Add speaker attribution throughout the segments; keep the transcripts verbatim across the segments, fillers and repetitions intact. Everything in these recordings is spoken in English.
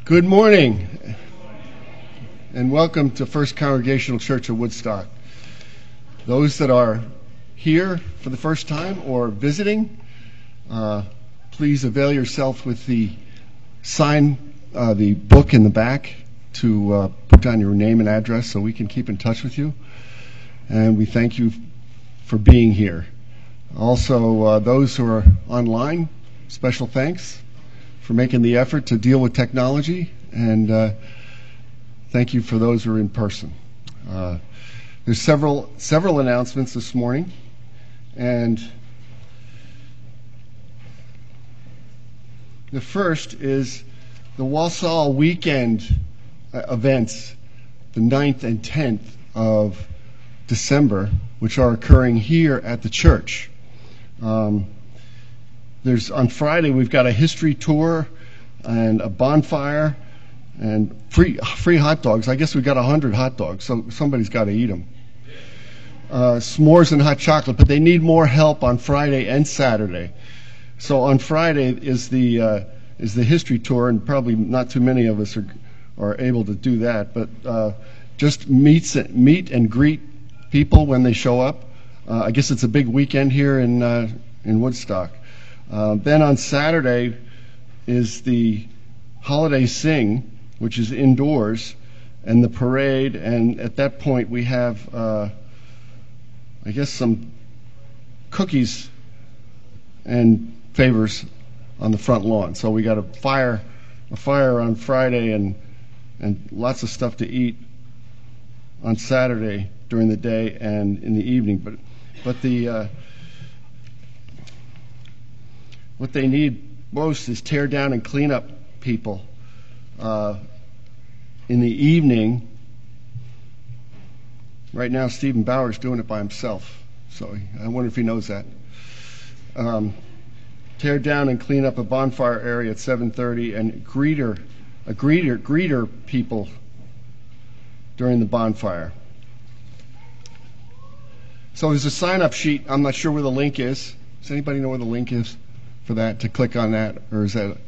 Speaker 1: Good morning, and welcome to First Congregational Church of Woodstock. Those that are here for the first time or visiting, uh, please avail yourself with the sign, uh, the book in the back to uh, put down your name and address so we can keep in touch with you. And we thank you for being here. Also, uh, those who are online, special thanks for making the effort to deal with technology, and uh, thank you for those who are in person. Uh, there's several several announcements this morning, and the first is the Wausau weekend uh, events, the ninth and tenth of December, which are occurring here at the church. Um, There's on Friday we've got a history tour and a bonfire and free free hot dogs. I guess we've got a hundred hot dogs, so somebody's got to eat them. Uh, s'mores and hot chocolate, but they need more help on Friday and Saturday. So on Friday is the uh, is the history tour, and probably not too many of us are are able to do that. But uh, just meets meet and greet people when they show up. Uh, I guess it's a big weekend here in uh, in Woodstock. Uh, then on Saturday is the Holiday Sing, which is indoors, and the parade. And at that point, we have, uh, I guess, some cookies and favors on the front lawn. So we got a fire, a fire on Friday, and and lots of stuff to eat on Saturday during the day and in the evening. But but the uh, What they need most is tear down and clean up people. Uh, in the evening, right now Stephen Bauer's doing it by himself, so I wonder if he knows that. Um, tear down and clean up a bonfire area at seven thirty, and greeter, a greeter, greeter people during the bonfire. So there's a sign-up sheet. I'm not sure where the link is. Does anybody know where the link is for that, to click on that, or is that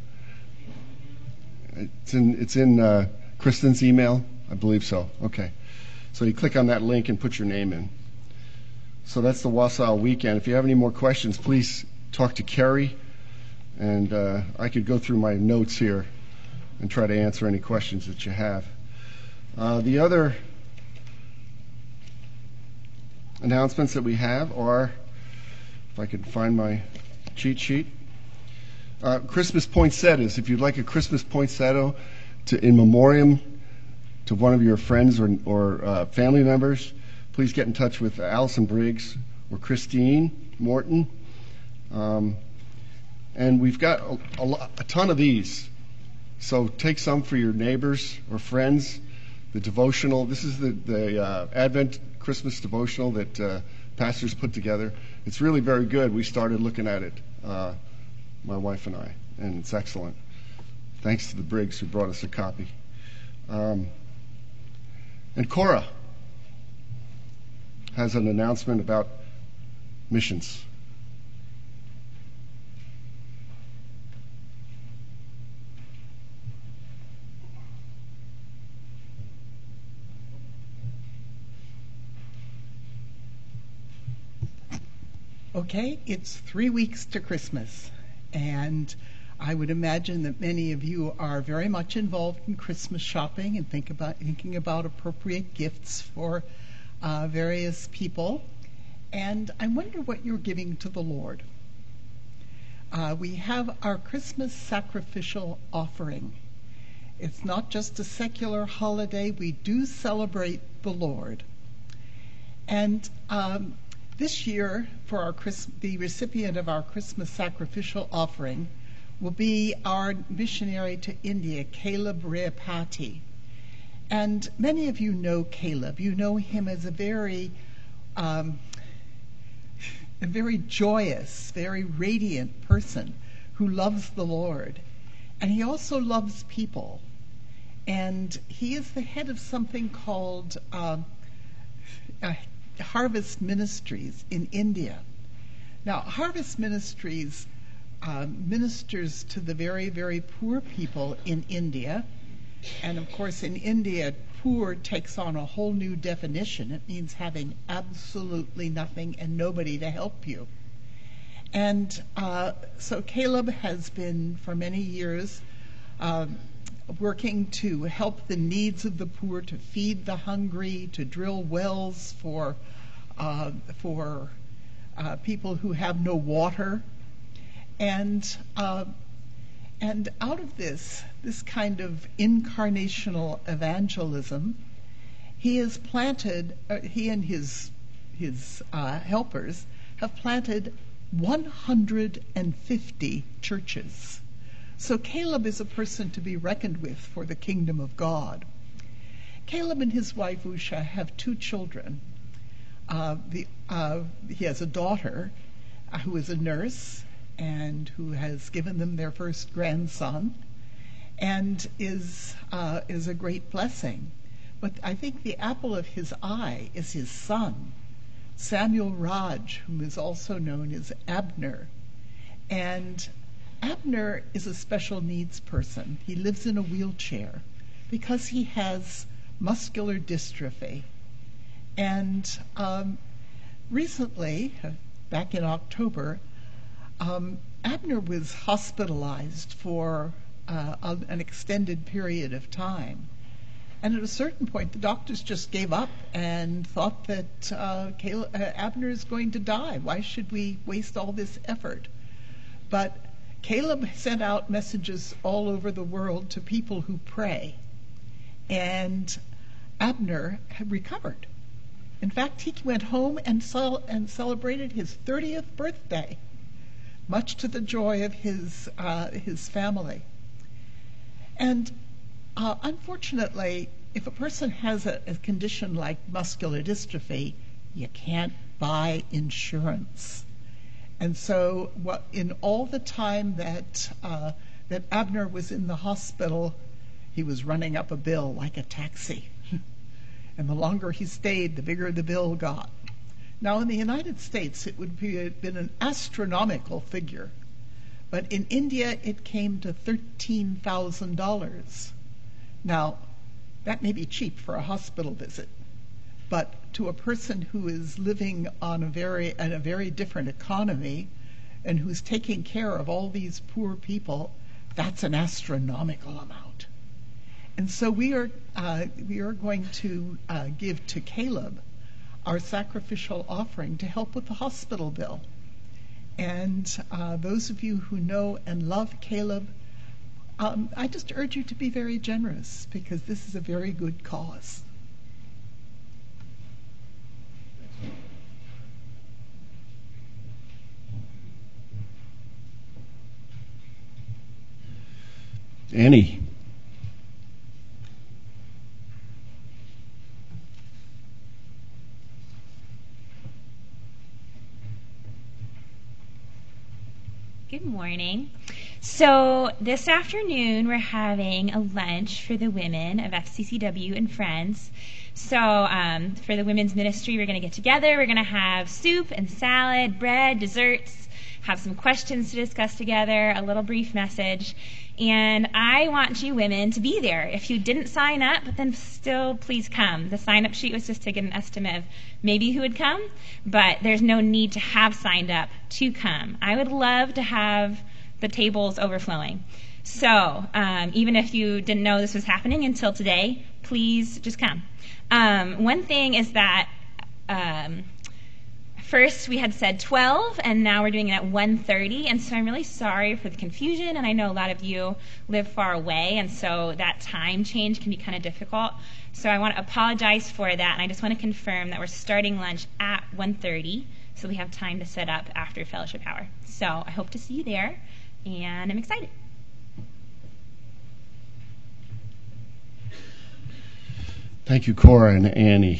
Speaker 1: it's in it's in uh, Kristen's email? I believe so. Okay, so you click on that link and put your name in. So that's the Wausau weekend. If you have any more questions, please talk to Kerry, and uh, I could go through my notes here and try to answer any questions that you have. Uh, the other announcements that we have are, if I can find my cheat sheet. Uh, Christmas poinsettias. If you'd like a Christmas poinsettia to, in memoriam to one of your friends or, or uh, family members, please get in touch with Allison Briggs or Christine Morton. Um, and we've got a, a, lot, a ton of these. So take some for your neighbors or friends. The devotional. This is the, the uh, Advent Christmas devotional that uh, pastors put together. It's really very good. We started looking at it, uh, my wife and I, and it's excellent. Thanks to the Briggs who brought us a copy. Um, and Cora has an announcement about missions.
Speaker 2: Okay, it's three weeks to Christmas, and I would imagine that many of you are very much involved in Christmas shopping and think about thinking about appropriate gifts for uh, various people. And I wonder what you're giving to the Lord. Uh, we have our Christmas sacrificial offering. It's not just a secular holiday. We do celebrate the Lord. And um, This year, for our Christ- the recipient of our Christmas sacrificial offering will be our missionary to India, Caleb Rayapati. And many of you know Caleb. You know him as a very, um, a very joyous, very radiant person who loves the Lord. And he also loves people. And he is the head of something called uh, uh, Harvest Ministries in India. Now, Harvest Ministries uh, ministers to the very, very poor people in India, And of course, in India, poor takes on a whole new definition. It means having absolutely nothing and nobody to help you. And uh, so Caleb has been, for many years, um, working to help the needs of the poor, to feed the hungry, to drill wells for uh, for uh, people who have no water. And uh, and out of this, this kind of incarnational evangelism, he has planted, uh, he and his his uh, helpers have planted one hundred fifty churches. So Caleb is a person to be reckoned with for the kingdom of God. Caleb and his wife Usha have two children. Uh, the, uh, he has a daughter uh, who is a nurse and who has given them their first grandson and is uh, is a great blessing. But I think the apple of his eye is his son, Samuel Raj, whom is also known as Abner. And Abner is a special needs person. He lives in a wheelchair because he has muscular dystrophy. And um, recently, back in October, um, Abner was hospitalized for uh, an extended period of time. And at a certain point, the doctors just gave up and thought that uh, Caleb, uh, Abner is going to die. Why should we waste all this effort? But Caleb sent out messages all over the world to people who pray. And Abner had recovered. In fact, he went home and, cel- and celebrated his thirtieth birthday, much to the joy of his, uh, his family. And Uh, unfortunately, if a person has a, a condition like muscular dystrophy, you can't buy insurance. And so what, in all the time that, uh, that Abner was in the hospital, he was running up a bill like a taxi. And the longer he stayed, the bigger the bill got. Now, in the United States, it would be been an astronomical figure. But in India, it came to thirteen thousand dollars. Now, that may be cheap for a hospital visit, but to a person who is living on a very in a very different economy and who's taking care of all these poor people, that's an astronomical amount. And so we are uh, we are going to uh, give to Caleb our sacrificial offering to help with the hospital bill. And uh, those of you who know and love Caleb, Um, I just urge you to be very generous because this is a very good cause.
Speaker 1: Annie.
Speaker 3: Good morning. So this afternoon we're having a lunch for the women of F C C W and Friends. So um, for the women's ministry, we're going to get together. We're going to have soup and salad, bread, desserts, have some questions to discuss together, a little brief message. And I want you women to be there. If you didn't sign up, then still please come. The sign-up sheet was just to get an estimate of maybe who would come, but there's no need to have signed up to come. I would love to have the tables overflowing. So um, even if you didn't know this was happening until today, please just come. Um, one thing is that um, first we had said twelve, and now we're doing it at one thirty, and so I'm really sorry for the confusion, and I know a lot of you live far away, and so that time change can be kind of difficult. So I want to apologize for that, and I just want to confirm that we're starting lunch at one thirty, so we have time to set up after fellowship hour. So I hope to see you there, and I'm excited.
Speaker 1: Thank you, Cora and Annie.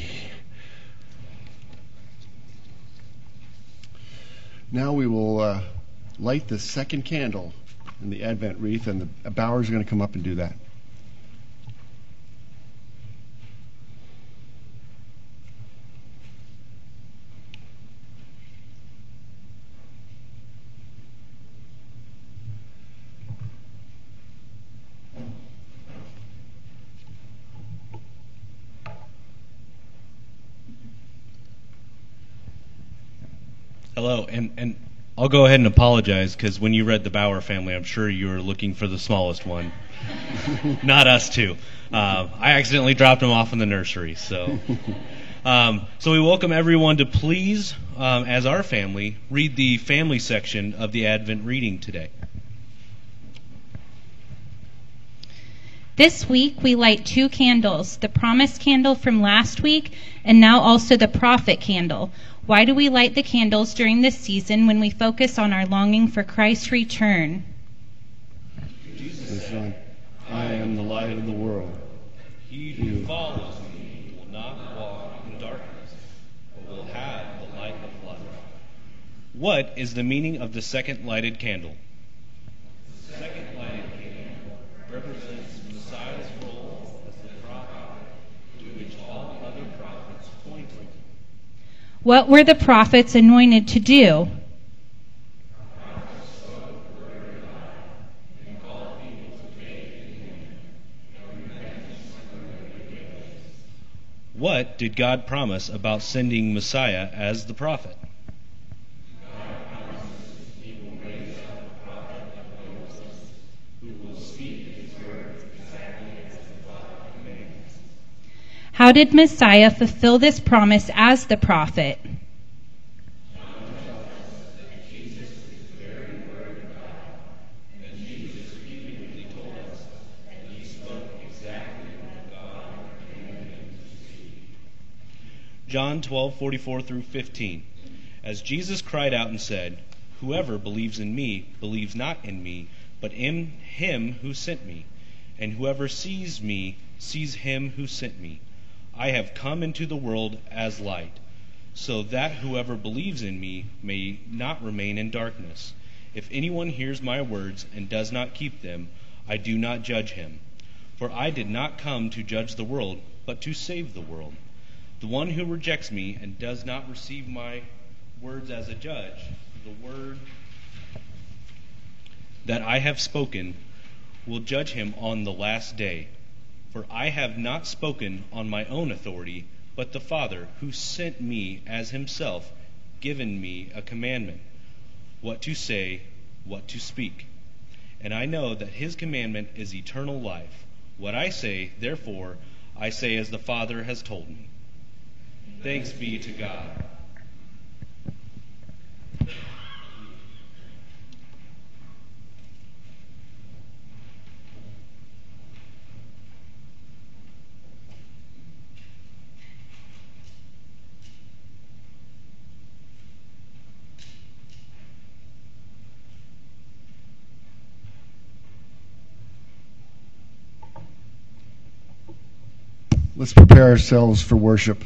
Speaker 1: Now we will uh, light the second candle in the Advent wreath, and the Bowers are going to come up and do that.
Speaker 4: Hello, and, and I'll go ahead and apologize because when you read the Bauer family, I'm sure you were looking for the smallest one. Not us two. Uh, I accidentally dropped them off in the nursery. So um, so we welcome everyone to please, um, as our family, read the family section of the Advent reading today.
Speaker 5: This week we light two candles, the promise candle from last week and now also the prophet candle. Why do we light the candles during this season when we focus on our longing for Christ's return?
Speaker 1: Jesus said, I am the light of the world.
Speaker 4: He who follows me will not walk in darkness, but will have the light of life. What is the meaning of the second lighted candle? The second lighted candle represents Messiah's role as the prophet, to which all other prophets pointed.
Speaker 5: What were the prophets anointed to do?
Speaker 4: What did God promise about sending Messiah as the prophet?
Speaker 5: How did Messiah fulfill this promise as the prophet?
Speaker 4: John twelve forty-four through fifteen. As Jesus cried out and said, "Whoever believes in me believes not in me, but in him who sent me. And whoever sees me sees him who sent me. I have come into the world as light, so that whoever believes in me may not remain in darkness. If anyone hears my words and does not keep them, I do not judge him. For I did not come to judge the world, but to save the world. The one who rejects me and does not receive my words as a judge, the word that I have spoken, will judge him on the last day. For I have not spoken on my own authority, but the Father, who sent me as himself, given me a commandment, what to say, what to speak. And I know that his commandment is eternal life. What I say, therefore, I say as the Father has told me. Thanks be to God.
Speaker 1: Let's prepare ourselves for worship.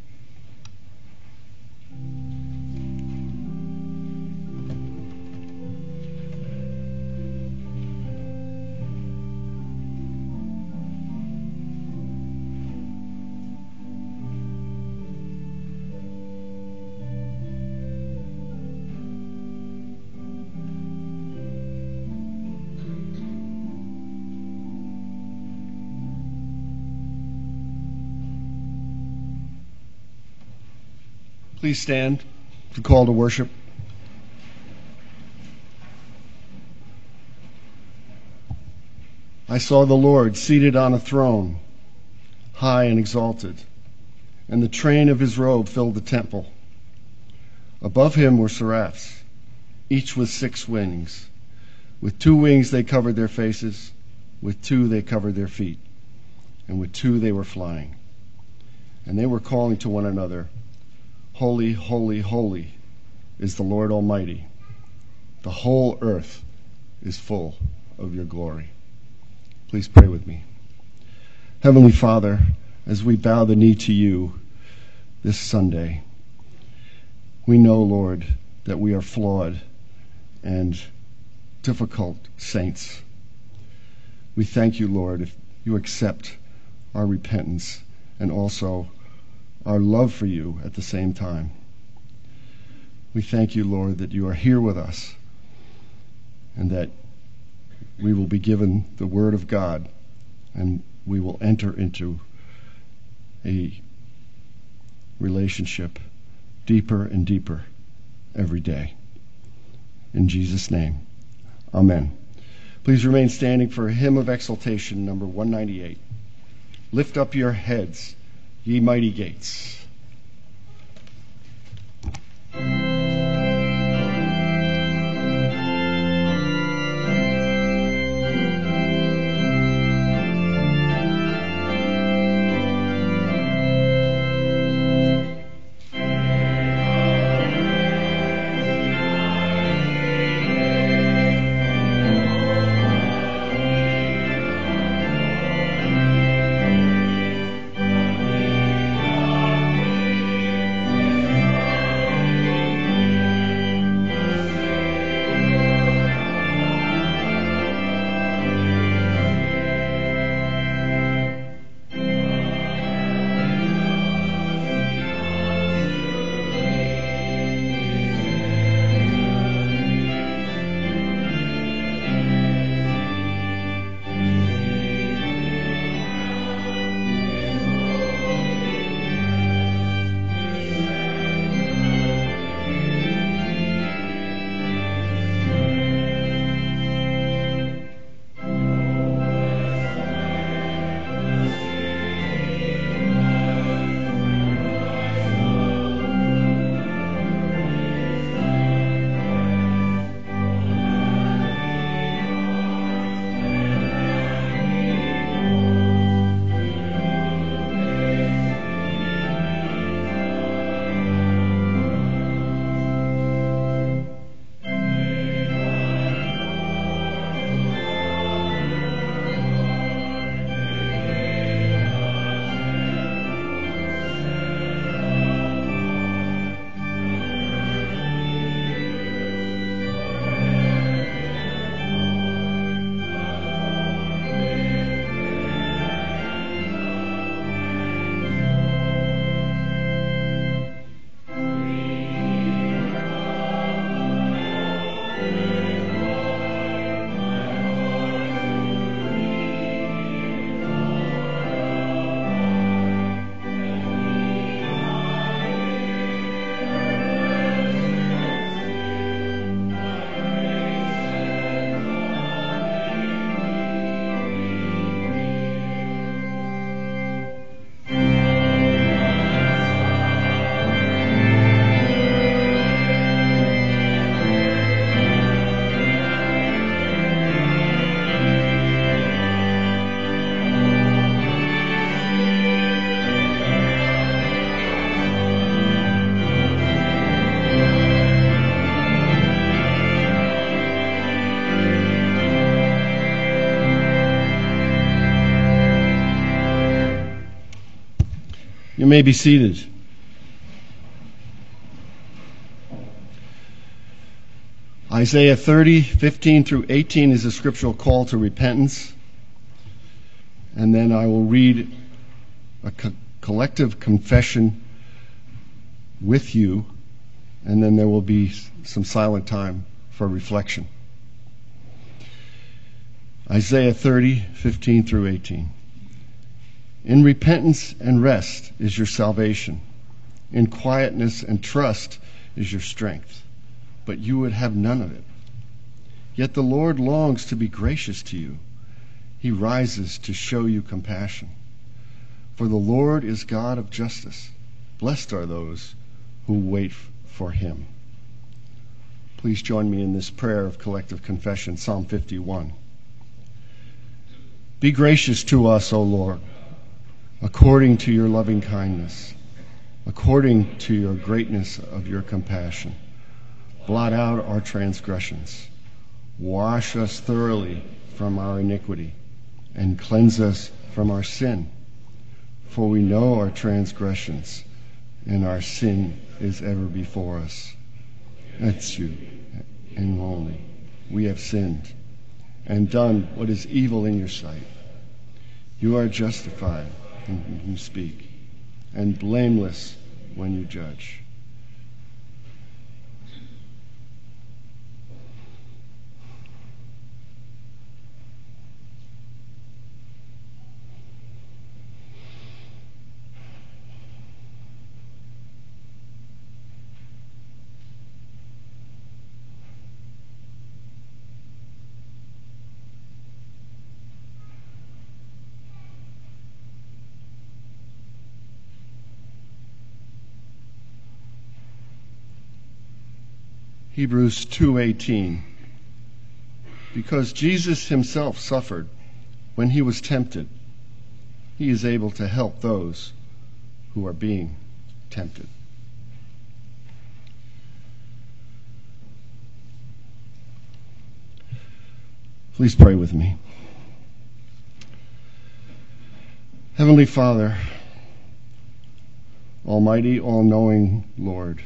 Speaker 1: Please stand for call to worship. I saw the Lord seated on a throne, high and exalted, and the train of his robe filled the temple. Above him were seraphs, each with six wings. With two wings they covered their faces, with two they covered their feet, and with two they were flying. And they were calling to one another, Holy, holy, holy is the Lord Almighty. The whole earth is full of your glory. Please pray with me. Heavenly Father, as we bow the knee to you this Sunday, we know, Lord, that we are flawed and difficult saints. We thank you, Lord, if you accept our repentance and also our love for you at the same time. We thank you, Lord, that you are here with us and that we will be given the Word of God and we will enter into a relationship deeper and deeper every day. In Jesus' name, amen. Please remain standing for a hymn of exaltation, number one ninety-eight. Lift up your heads, ye mighty gates. You may be seated. Isaiah thirty, fifteen through eighteen is a scriptural call to repentance. And then I will read a co- collective confession with you, and then there will be some silent time for reflection. Isaiah thirty, fifteen through eighteen. In repentance and rest is your salvation. In quietness and trust is your strength. But you would have none of it. Yet the Lord longs to be gracious to you. He rises to show you compassion. For the Lord is God of justice. Blessed are those who wait for him. Please join me in this prayer of collective confession, Psalm fifty-one. Be gracious to us, O Lord, according to your loving kindness, according to your greatness of your compassion. Blot out our transgressions. Wash us thoroughly from our iniquity, and cleanse us from our sin. For we know our transgressions, and our sin is ever before us. That's you, and only. We have sinned, and done what is evil in your sight. You are justified when you speak, and blameless when you judge. Hebrews two eighteen. Because Jesus himself suffered when he was tempted, he is able to help those who are being tempted. Please pray with me. Heavenly Father, Almighty, all-knowing Lord,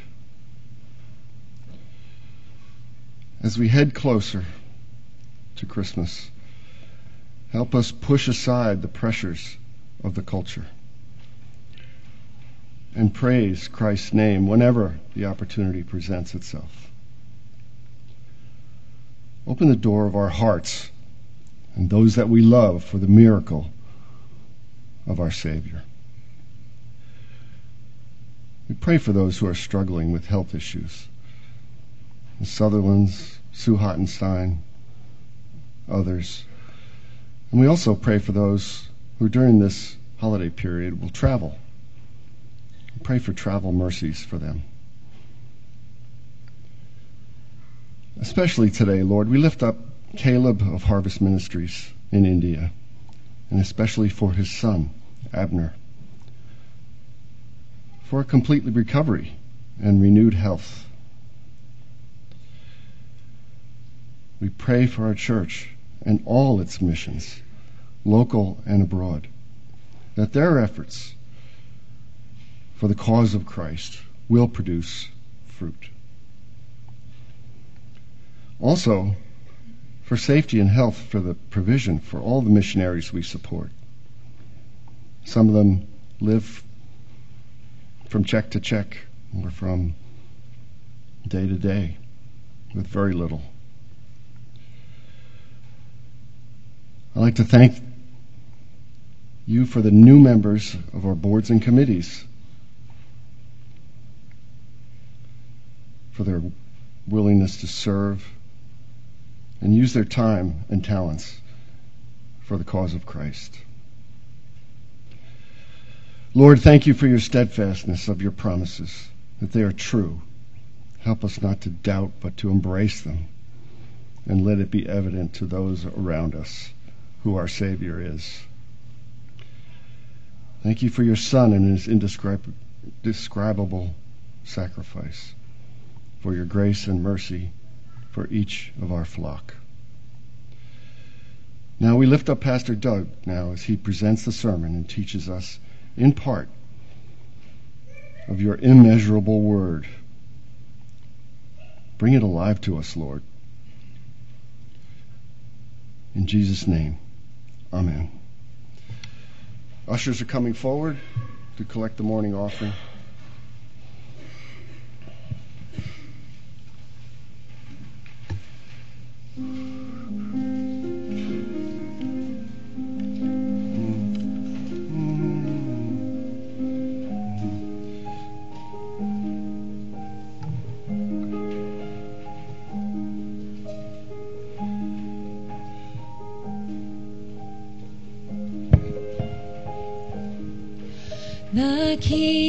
Speaker 1: as we head closer to Christmas, help us push aside the pressures of the culture and praise Christ's name whenever the opportunity presents itself. Open the door of our hearts and those that we love for the miracle of our Savior. We pray for those who are struggling with health issues, the Sutherlands, Sue Hottenstein, others. And we also pray for those who during this holiday period will travel. We pray for travel mercies for them. Especially today, Lord, we lift up Caleb of Harvest Ministries in India, and especially for his son, Abner, for a complete recovery and renewed health. We pray for our church and all its missions, local and abroad, that their efforts for the cause of Christ will produce fruit. Also, for safety and health, for the provision for all the missionaries we support. Some of them live from check to check or from day to day with very little. I'd like to thank you for the new members of our boards and committees, for their willingness to serve and use their time and talents for the cause of Christ. Lord, thank you for your steadfastness of your promises, that they are true. Help us not to doubt, but to embrace them, and let it be evident to those around us who our Savior is. Thank you for your Son and his indescribable sacrifice, for your grace and mercy for each of our flock. Now we lift up Pastor Doug now as he presents the sermon and teaches us in part of your immeasurable word. Bring it alive to us, Lord. In Jesus' name, amen. Ushers are coming forward to collect the morning offering.
Speaker 6: The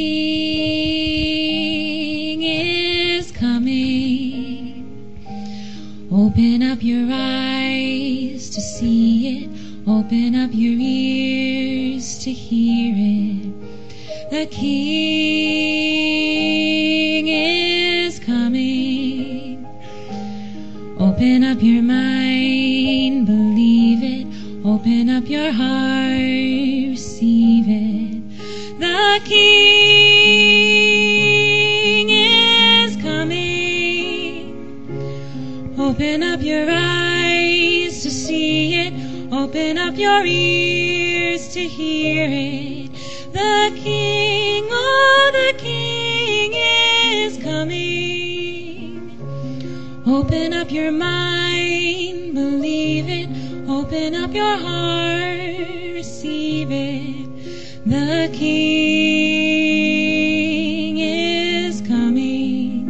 Speaker 6: King is coming. Open up your eyes to see it. Open up your ears to hear it. The King is coming. Open up your mind, believe it. Open up your heart, receive it. The King is coming. Open up your eyes to see it. Open up your ears to hear it. The King, oh, the King is coming. Open up your mind, believe it. Open up your heart, receive it. The King is coming.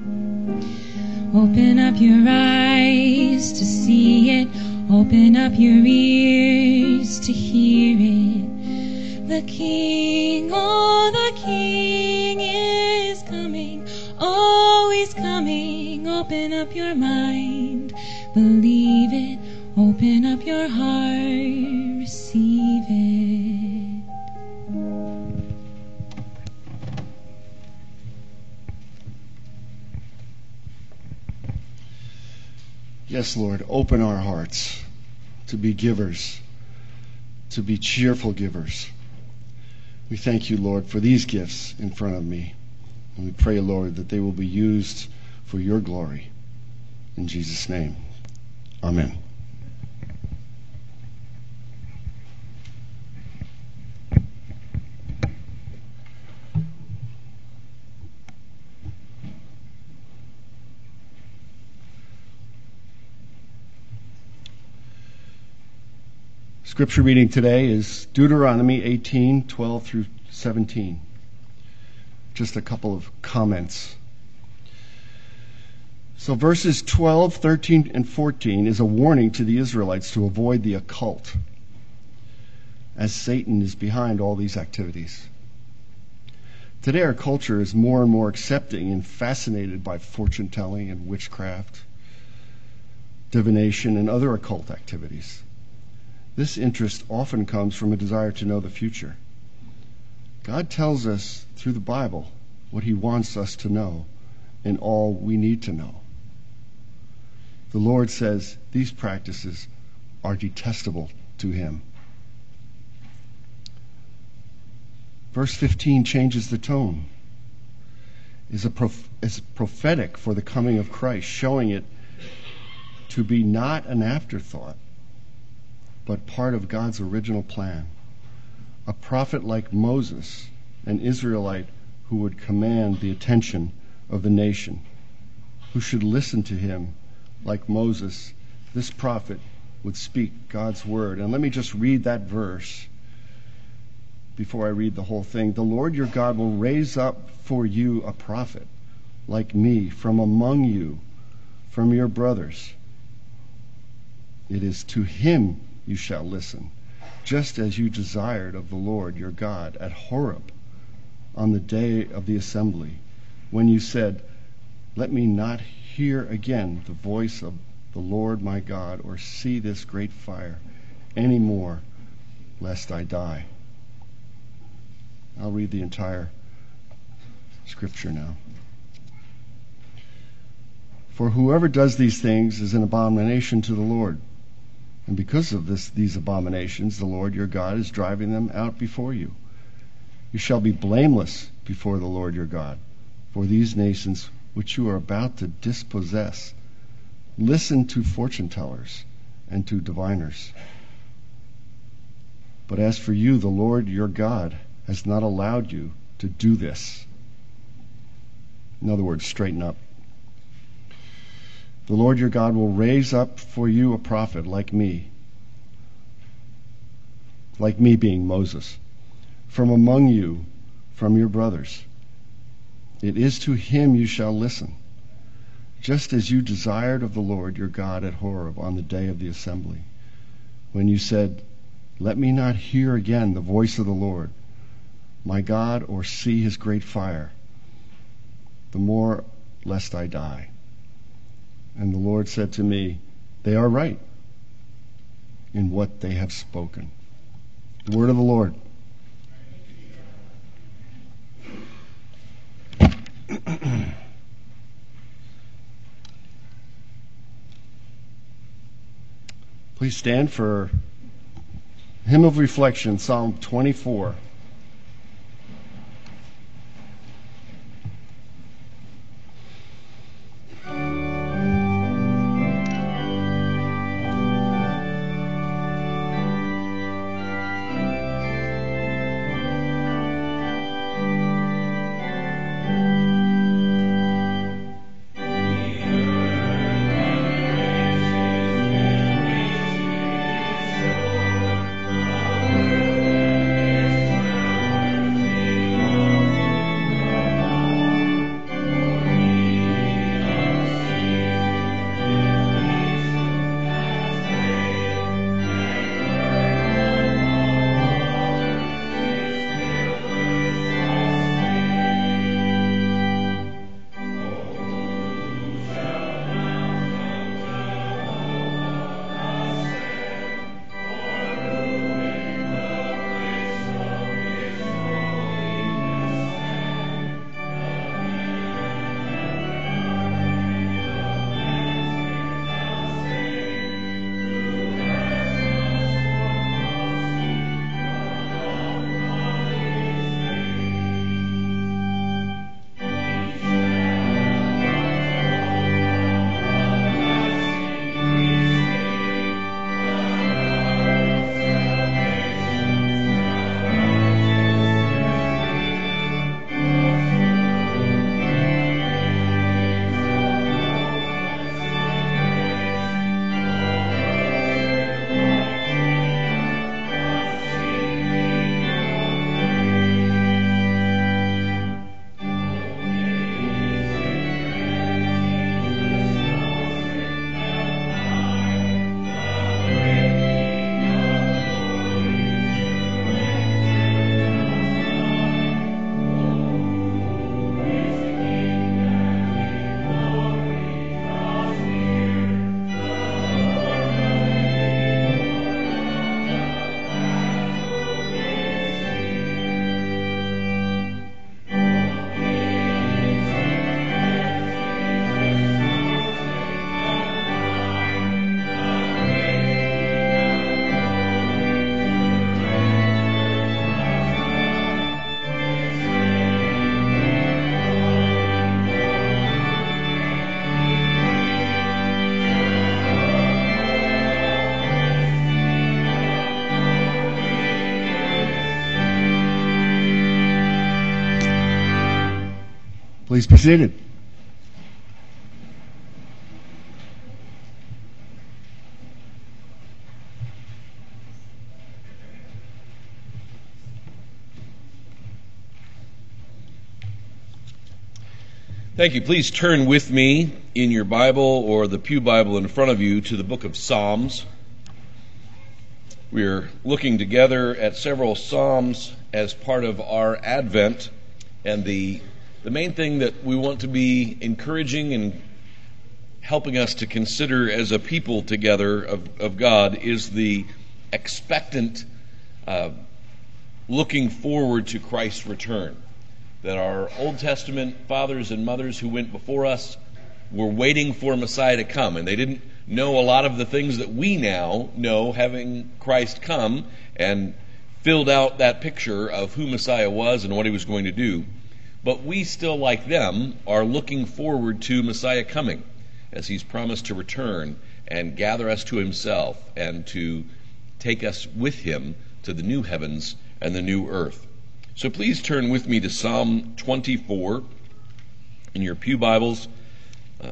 Speaker 6: Open up your eyes to see it. Open up your ears to hear it. The King, oh, the King is coming. Oh, he's coming. coming. Open up your mind, believe it. Open up your heart, receive it.
Speaker 1: Yes, Lord, open our hearts to be givers, to be cheerful givers. We thank you, Lord, for these gifts in front of me. And we pray, Lord, that they will be used for your glory. In Jesus' name, amen. Scripture reading today is Deuteronomy eighteen, twelve through seventeen. Just a couple of comments. So verses twelve, thirteen, and fourteen is a warning to the Israelites to avoid the occult, as Satan is behind all these activities. Today our culture is more and more accepting and fascinated by fortune-telling and witchcraft, divination, and other occult activities. This interest often comes from a desire to know the future. God tells us through the Bible what he wants us to know and all we need to know. The Lord says these practices are detestable to him. Verse fifteen changes the tone. Is a prof- is prophetic for the coming of Christ, showing it to be not an afterthought, but part of God's original plan. A prophet like Moses, an Israelite who would command the attention of the nation, who should listen to him like Moses. This prophet would speak God's word. And let me just read that verse before I read the whole thing. The Lord your God will raise up for you a prophet like me from among you, from your brothers. It is to him you shall listen, just as you desired of the Lord your God at Horeb on the day of the assembly, when you said, let me not hear again the voice of the Lord my God, or see this great fire any more, lest I die. I'll read the entire scripture now. For whoever does these things is an abomination to the Lord. And because of this, these abominations, the Lord your God is driving them out before you. You shall be blameless before the Lord your God, for these nations which you are about to dispossess. Listen to fortune tellers and to diviners. But as for you, the Lord your God has not allowed you to do this. In other words, straighten up. The Lord your God will raise up for you a prophet like me, like me being Moses, from among you, from your brothers. It is to him you shall listen, just as you desired of the Lord your God at Horeb on the day of the assembly, when you said, let me not hear again the voice of the Lord, my God, or see his great fire, the more lest I die. And the Lord said to me, they are right in what they have spoken. The word of the Lord. Please stand for Hymn of Reflection, Psalm twenty-four.
Speaker 6: Thank you.
Speaker 1: Please be seated.
Speaker 7: Thank you. Please turn with me in your Bible or the pew Bible in front of you to the book of Psalms. We're looking together at several Psalms as part of our Advent, and the the main thing that we want to be encouraging and helping us to consider as a people together of, of God is the expectant uh, looking forward to Christ's return. That our Old Testament fathers and mothers who went before us were waiting for Messiah to come, and they didn't know a lot of the things that we now know, having Christ come and filled out that picture of who Messiah was and what he was going to do. But we still, like them, are looking forward to Messiah coming, as he's promised to return and gather us to himself and to take us with him to the new heavens and the new earth. So please turn with me to Psalm twenty-four in your pew Bibles. Uh,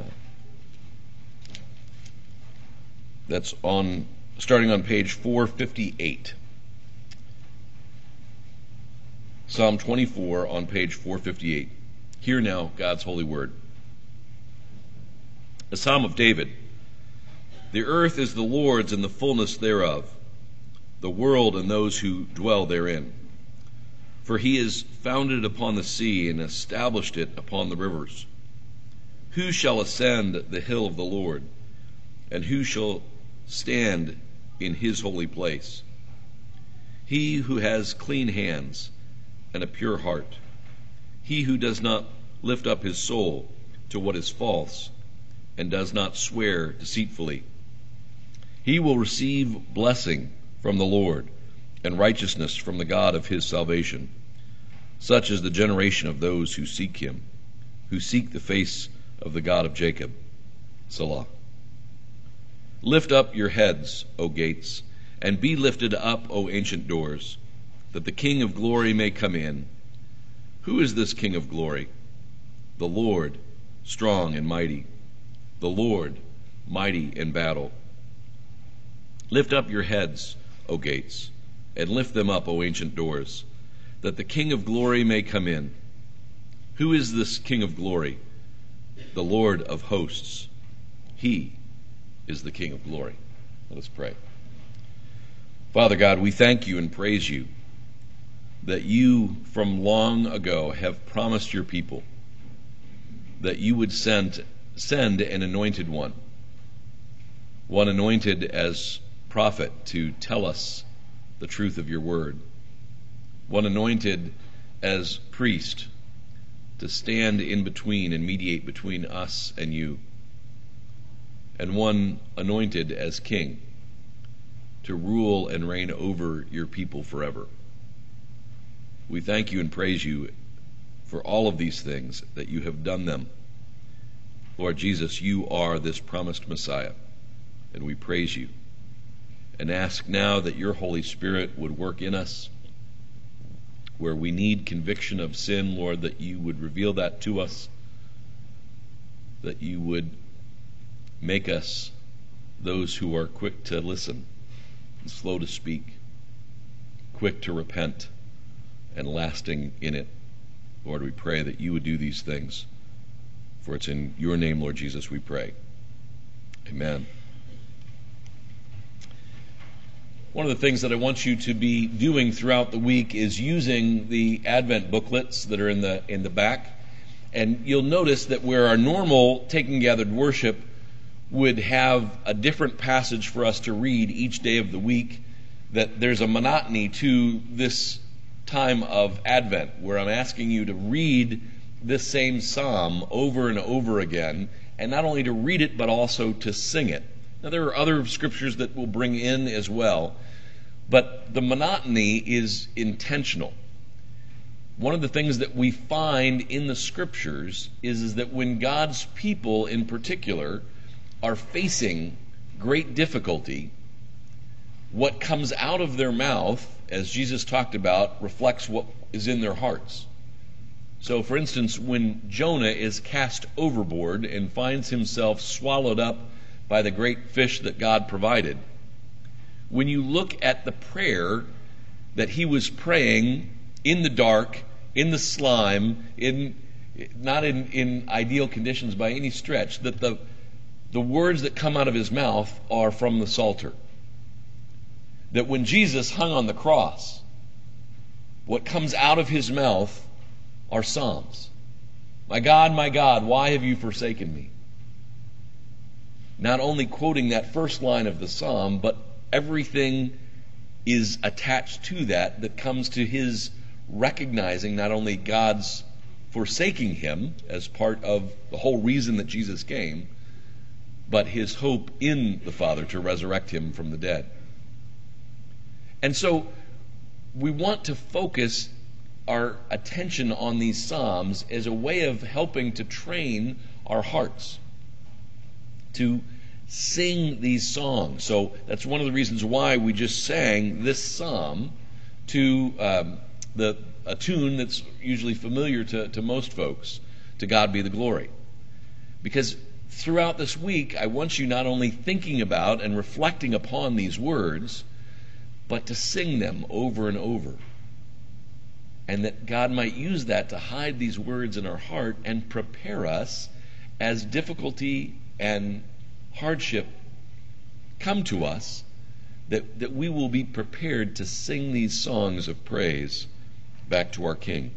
Speaker 7: that's on starting on page four fifty-eight. Psalm twenty-four on page four fifty-eight. Hear now God's holy word. A psalm of David. The earth is the Lord's and the fullness thereof, the world and those who dwell therein. For he has founded it upon the sea and established it upon the rivers. Who shall ascend the hill of the Lord? And who shall stand in his holy place? He who has clean hands and a pure heart, he who does not lift up his soul to what is false, and does not swear deceitfully. He will receive blessing from the Lord, and righteousness from the God of his salvation. Such is the generation of those who seek him, who seek the face of the God of Jacob. Selah. Lift up your heads, O gates, and be lifted up, O ancient doors, that the King of glory may come in. Who is this King of glory? The Lord, strong and mighty, the Lord, mighty in battle. Lift up your heads, O gates, and lift them up, O ancient doors, that the King of glory may come in. Who is this King of glory? The Lord of hosts. He is the King of glory. Let us pray. Father God, we thank you and praise you that you from long ago have promised your people that you would send, send an anointed one, one anointed as prophet to tell us the truth of your word, one anointed as priest to stand in between and mediate between us and you, and one anointed as king to rule and reign over your people forever. We thank you and praise you for all of these things, that you have done them. Lord Jesus, you are this promised Messiah, and we praise you and ask now that your Holy Spirit would work in us. Where we need conviction of sin, Lord, that you would reveal that to us, that you would make us those who are quick to listen and slow to speak, quick to repent and lasting in it. Lord, we pray that you would do these things, for it's in your name, Lord Jesus, we pray. Amen. One of the things that I want you to be doing throughout the week is using the Advent booklets that are in the in the back. And you'll notice that where our normal Taking Gathered worship would have a different passage for us to read each day of the week, that there's a monotony to this time of Advent, where I'm asking you to read this same psalm over and over again, and not only to read it, but also to sing it. Now, there are other scriptures that we'll bring in as well, but the monotony is intentional. One of the things that we find in the scriptures is, is that when God's people in particular are facing great difficulty, what comes out of their mouth, as Jesus talked about, reflects what is in their hearts. So, for instance, when Jonah is cast overboard and finds himself swallowed up by the great fish that God provided, when you look at the prayer that he was praying in the dark, in the slime, in not in, in ideal conditions by any stretch, that the the words that come out of his mouth are from the Psalter. That when Jesus hung on the cross, what comes out of his mouth are psalms. My God, my God, why have you forsaken me? Not only quoting that first line of the psalm, but everything is attached to that that comes to his recognizing not only God's forsaking him as part of the whole reason that Jesus came, but his hope in the Father to resurrect him from the dead. And so we want to focus our attention on these Psalms as a way of helping to train our hearts to sing these songs. So that's one of the reasons why we just sang this psalm to um, the a tune that's usually familiar to, to most folks, To God Be the Glory. Because throughout this week, I want you not only thinking about and reflecting upon these words, but to sing them over and over. And that God might use that to hide these words in our heart and prepare us as difficulty and hardship come to us, that, that we will be prepared to sing these songs of praise back to our King.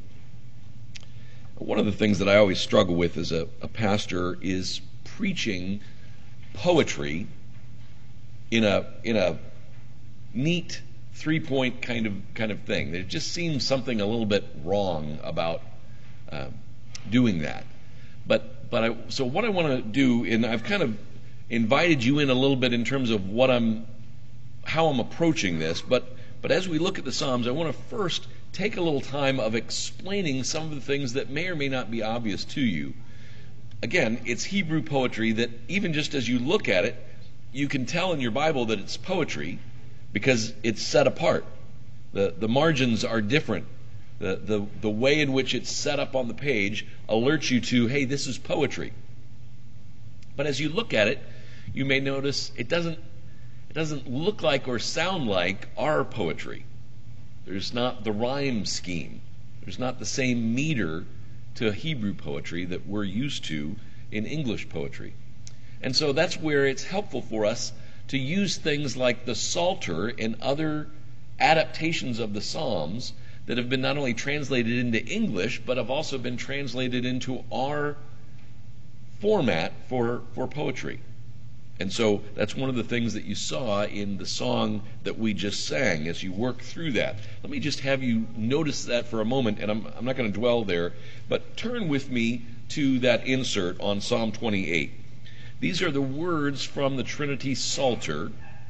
Speaker 7: One of the things that I always struggle with as a, a pastor is preaching poetry in a in a neat three-point kind of kind of thing. There just seems something a little bit wrong about uh, doing that. But but I so what I want to do, and I've kind of invited you in a little bit in terms of what I'm how I'm approaching this. But but as we look at the Psalms, I want to first take a little time of explaining some of the things that may or may not be obvious to you. Again, it's Hebrew poetry that even just as you look at it, you can tell in your Bible that it's poetry because it's set apart. The the margins are different. The, the, the way in which it's set up on the page alerts you to, hey, this is poetry. But as you look at it, you may notice it doesn't it doesn't look like or sound like our poetry. There's not the rhyme scheme. There's not the same meter to Hebrew poetry that we're used to in English poetry. And so that's where it's helpful for us to use things like the Psalter and other adaptations of the Psalms that have been not only translated into English, but have also been translated into our format for, for poetry. And so that's one of the things that you saw in the song that we just sang as you work through that. Let me just have you notice that for a moment, and I'm, I'm not going to dwell there, but turn with me to that insert on Psalm twenty-eight. These are the words from the Trinity Psalter,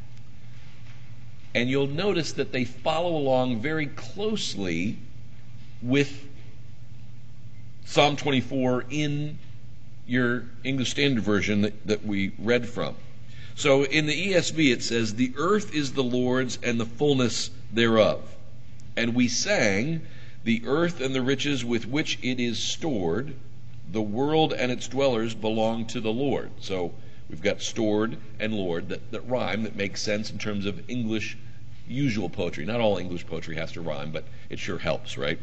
Speaker 7: and you'll notice that they follow along very closely with Psalm twenty-four in your English Standard Version that, that we read from. So in the E S V it says, "The earth is the Lord's and the fullness thereof. And we sang, the earth and the riches with which it is stored, the world and its dwellers belong to the Lord." So we've got stored and Lord that, that rhyme, that makes sense in terms of English usual poetry. Not all English poetry has to rhyme, but it sure helps, right?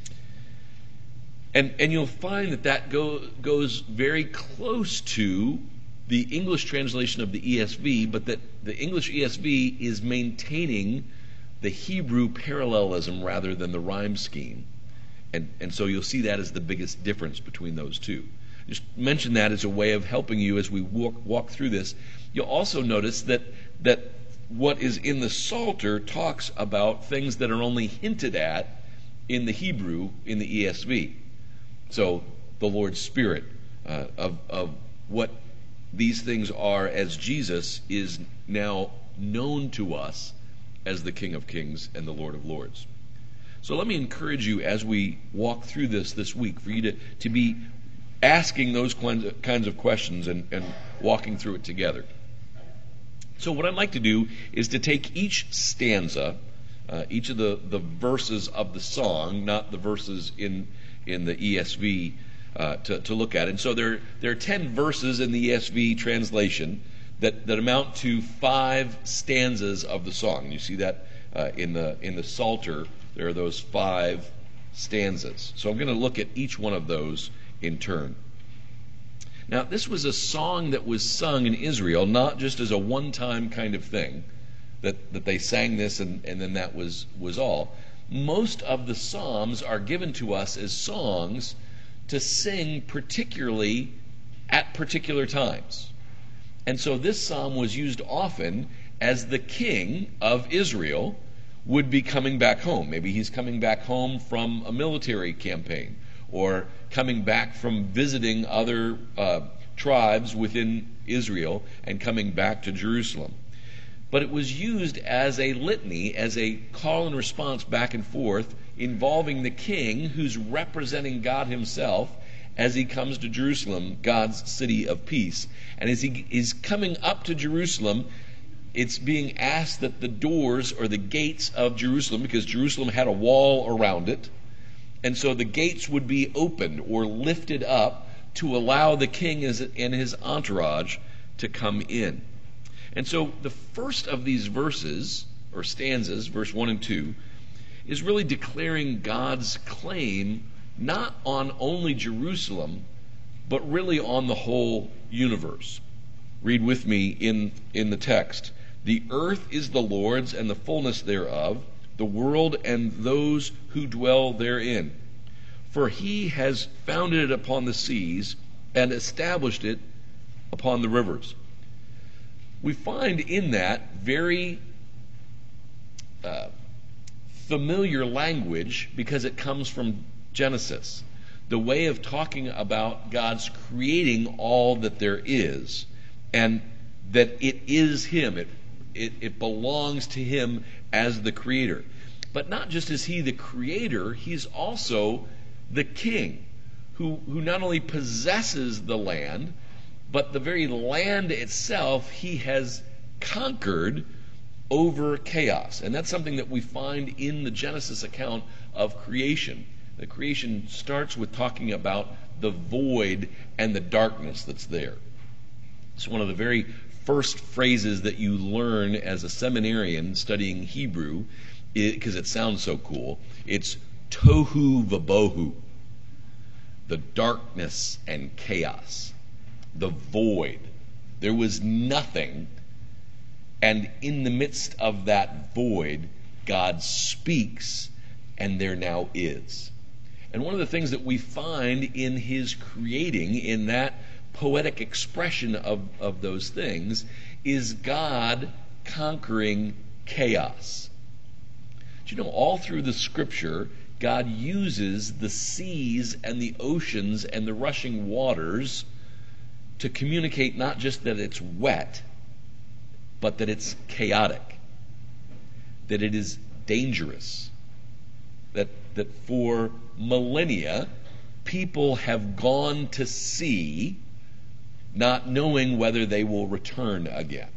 Speaker 7: And and you'll find that that go, goes very close to the English translation of the E S V, but that the English E S V is maintaining the Hebrew parallelism rather than the rhyme scheme. And, and so you'll see that as the biggest difference between those two. Just mention that as a way of helping you as we walk, walk through this. You'll also notice that that what is in the Psalter talks about things that are only hinted at in the Hebrew in the E S V. So the Lord's Spirit, uh, of, of what these things are as Jesus is now known to us as the King of Kings and the Lord of Lords. So let me encourage you as we walk through this this week for you to, to be asking those kinds of questions and, and walking through it together. So what I'd like to do is to take each stanza, uh, each of the, the verses of the song, not the verses in in the E S V uh, to, to look at. And so there, there are ten verses in the E S V translation that, that amount to five stanzas of the song. And you see that uh, in the in the Psalter. There are those five stanzas. So I'm going to look at each one of those in turn. Now, this was a song that was sung in Israel, not just as a one-time kind of thing, that, that they sang this and, and then that was, was all. Most of the Psalms are given to us as songs to sing particularly at particular times. And so this psalm was used often as the king of Israel would be coming back home. Maybe he's coming back home from a military campaign, or coming back from visiting other uh, tribes within Israel and coming back to Jerusalem. But it was used as a litany, as a call and response back and forth, involving the king who's representing God himself as he comes to Jerusalem, God's city of peace. And as he is coming up to Jerusalem, it's being asked that the doors or the gates of Jerusalem, because Jerusalem had a wall around it, and so the gates would be opened or lifted up to allow the king and his entourage to come in. And so the first of these verses, or stanzas, verse one and two, is really declaring God's claim not on only Jerusalem, but really on the whole universe. Read with me in, in the text. The earth is the Lord's and the fullness thereof, the world and those who dwell therein. For he has founded it upon the seas and established it upon the rivers. We find in that very uh, familiar language because it comes from Genesis. The way of talking about God's creating all that there is, and that it is him. It It, it belongs to him as the creator. But not just is he the creator, he's also the king who, who not only possesses the land, but the very land itself he has conquered over chaos. And that's something that we find in the Genesis account of creation. The creation starts with talking about the void and the darkness that's there. It's one of the very first phrases that you learn as a seminarian studying Hebrew, because it, it sounds so cool. It's tohu vabohu, the darkness and chaos, the void. There was nothing, and in the midst of that void, God speaks, and there now is. And one of the things that we find in his creating, in that poetic expression of, of those things, is God conquering chaos. Do you know, all through the scripture, God uses the seas and the oceans and the rushing waters to communicate not just that it's wet, but that it's chaotic, that it is dangerous, that, that for millennia, people have gone to sea not knowing whether they will return again.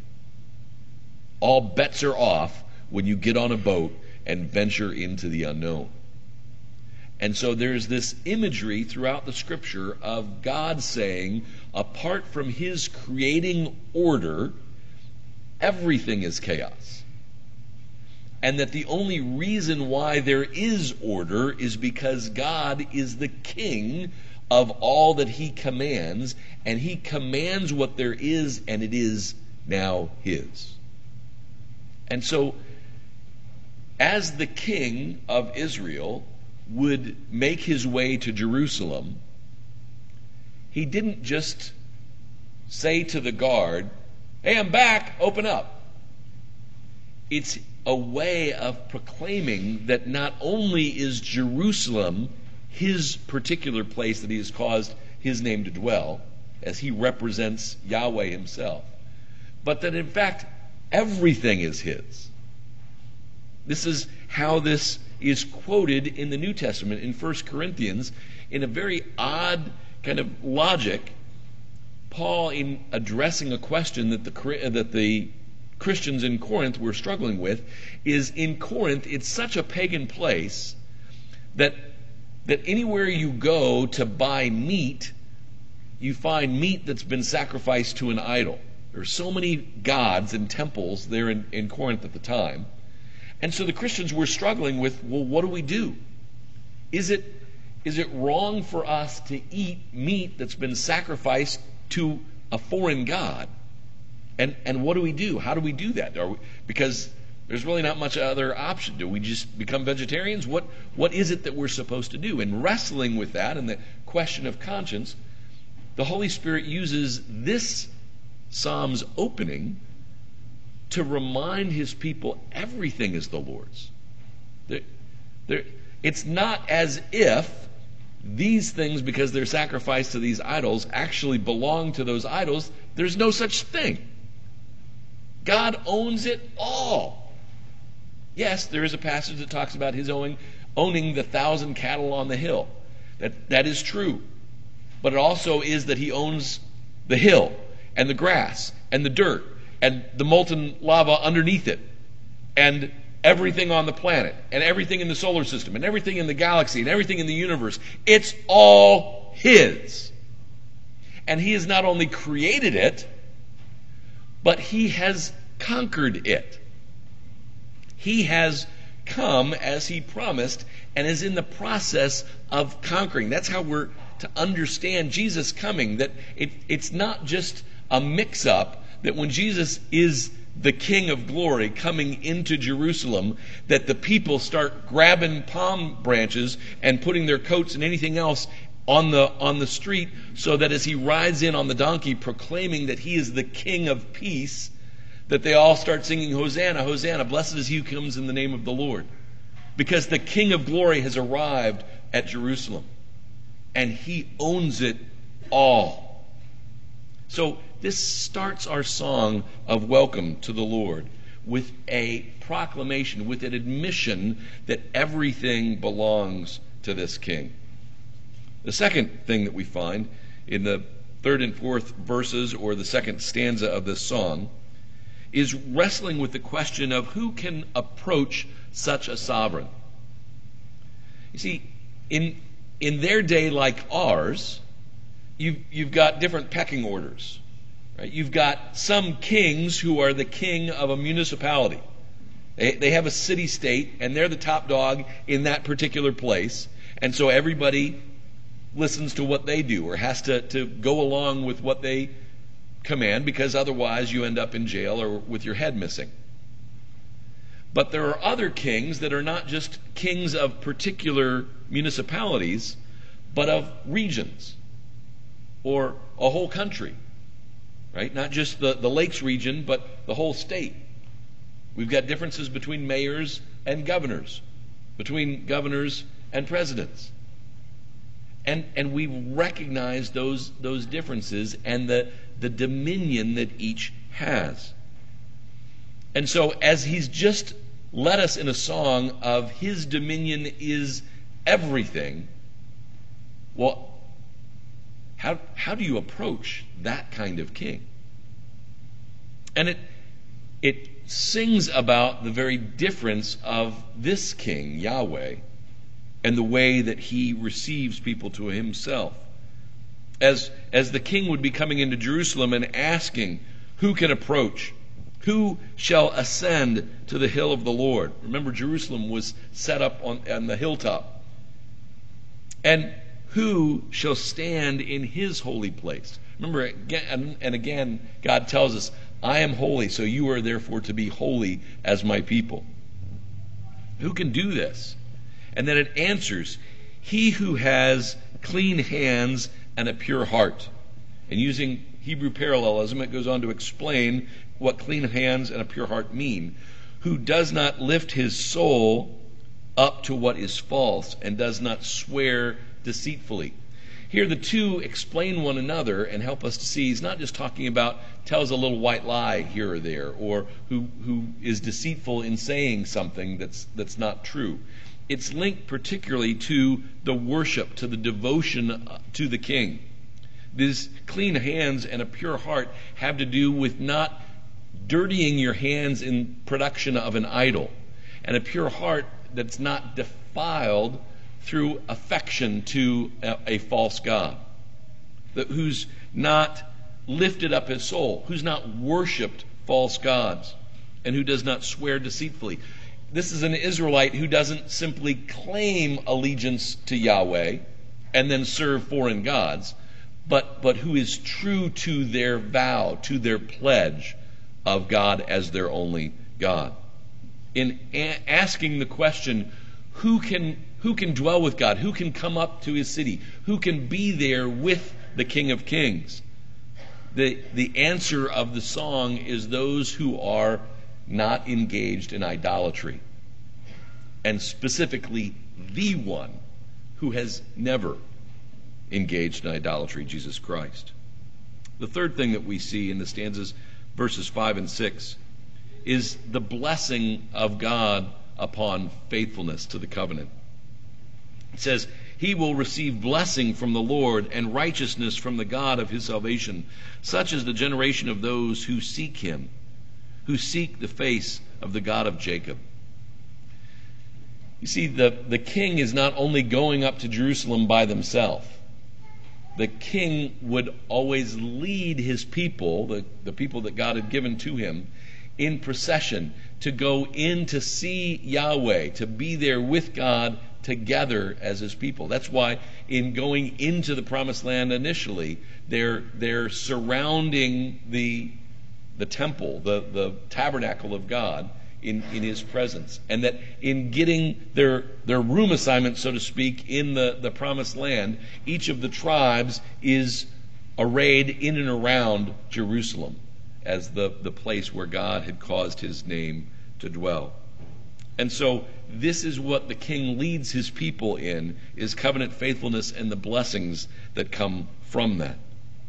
Speaker 7: All bets are off when you get on a boat and venture into the unknown. And so there's this imagery throughout the scripture of God saying, apart from his creating order, everything is chaos. And that the only reason why there is order is because God is the king of all that he commands, and he commands what there is, and it is now his. And so, as the king of Israel would make his way to Jerusalem, he didn't just say to the guard, "Hey, I'm back, open up." It's a way of proclaiming that not only is Jerusalem his particular place that he has caused his name to dwell, as he represents Yahweh himself, but that in fact everything is his. This is how this is quoted in the New Testament in First Corinthians in a very odd kind of logic. Paul, in addressing a question that the that the Christians in Corinth were struggling with, is in Corinth it's such a pagan place that that anywhere you go to buy meat, you find meat that's been sacrificed to an idol. There are so many gods and temples there in, in Corinth at the time. And so the Christians were struggling with, well, what do we do? Is it is it wrong for us to eat meat that's been sacrificed to a foreign god? And and what do we do? How do we do that? Are we, because there's really not much other option. Do we just become vegetarians? What what is it that we're supposed to do? And wrestling with that and the question of conscience, the Holy Spirit uses this Psalm's opening to remind his people everything is the Lord's. There, there, it's not as if these things, because they're sacrificed to these idols, actually belong to those idols. There's no such thing. God owns it all. Yes, there is a passage that talks about his owning, owning the thousand cattle on the hill. That, that is true. But it also is that he owns the hill and the grass and the dirt and the molten lava underneath it and everything on the planet and everything in the solar system and everything in the galaxy and everything in the universe. It's all his. And he has not only created it, but he has conquered it. He has come as he promised and is in the process of conquering. That's how we're to understand Jesus coming, that it, it's not just a mix-up, that when Jesus is the King of glory coming into Jerusalem, that the people start grabbing palm branches and putting their coats and anything else on the on the street, so that as he rides in on the donkey proclaiming that he is the King of peace, that they all start singing, Hosanna, Hosanna, blessed is he who comes in the name of the Lord. Because the King of glory has arrived at Jerusalem, and he owns it all. So this starts our song of welcome to the Lord with a proclamation, with an admission that everything belongs to this King. The second thing that we find in the third and fourth verses, or the second stanza of this song, is wrestling with the question of who can approach such a sovereign. You see, in in their day like ours, you've, you've got different pecking orders. Right? You've got some kings who are the king of a municipality. They, they have a city-state, and they're the top dog in that particular place. And so everybody listens to what they do, or has to, to go along with what they command, because otherwise you end up in jail or with your head missing. But there are other kings that are not just kings of particular municipalities, but of regions or a whole country. Right? Not just the, the Lakes region, but the whole state. We've got differences between mayors and governors, between governors and presidents. And and we recognize those those differences and the, the dominion that each has. And so as he's just led us in a song of his dominion is everything, well, how how do you approach that kind of king? And it it sings about the very difference of this king, Yahweh, and the way that he receives people to himself. As as the king would be coming into Jerusalem and asking, who can approach? Who shall ascend to the hill of the Lord? Remember, Jerusalem was set up on, on the hilltop. And who shall stand in his holy place? Remember, again and again, God tells us, I am holy, so you are therefore to be holy as my people. Who can do this? And then it answers, he who has clean hands and a pure heart. And using Hebrew parallelism, it goes on to explain what clean hands and a pure heart mean. Who does not lift his soul up to what is false and does not swear deceitfully. Here the two explain one another and help us to see he's not just talking about tells a little white lie here or there, or who who is deceitful in saying something that's that's not true. It's linked particularly to the worship, to the devotion to the king. These clean hands and a pure heart have to do with not dirtying your hands in production of an idol, and a pure heart that's not defiled through affection to a, a false god, that who's not lifted up his soul, who's not worshipped false gods, and who does not swear deceitfully. This is an Israelite who doesn't simply claim allegiance to Yahweh and then serve foreign gods, but, but who is true to their vow, to their pledge of God as their only God. In a- asking the question, who can, who can dwell with God? Who can come up to his city? Who can be there with the King of Kings? The, the answer of the song is those who are not engaged in idolatry, and specifically the one who has never engaged in idolatry, Jesus Christ. The third thing that we see in the stanzas, verses five and six, is the blessing of God upon faithfulness to the covenant. It says, "He will receive blessing from the Lord and righteousness from the God of his salvation. Such is the generation of those who seek him, who seek the face of the God of Jacob." You see, the, the king is not only going up to Jerusalem by themselves. The king would always lead his people, the, the people that God had given to him, in procession to go in to see Yahweh, to be there with God together as his people. That's why in going into the promised land initially, they're they're surrounding the the temple, the, the tabernacle of God in, in his presence. And that in getting their their room assignment, so to speak, in the, the promised land, each of the tribes is arrayed in and around Jerusalem as the, the place where God had caused his name to dwell. And so this is what the king leads his people in, is covenant faithfulness and the blessings that come from that.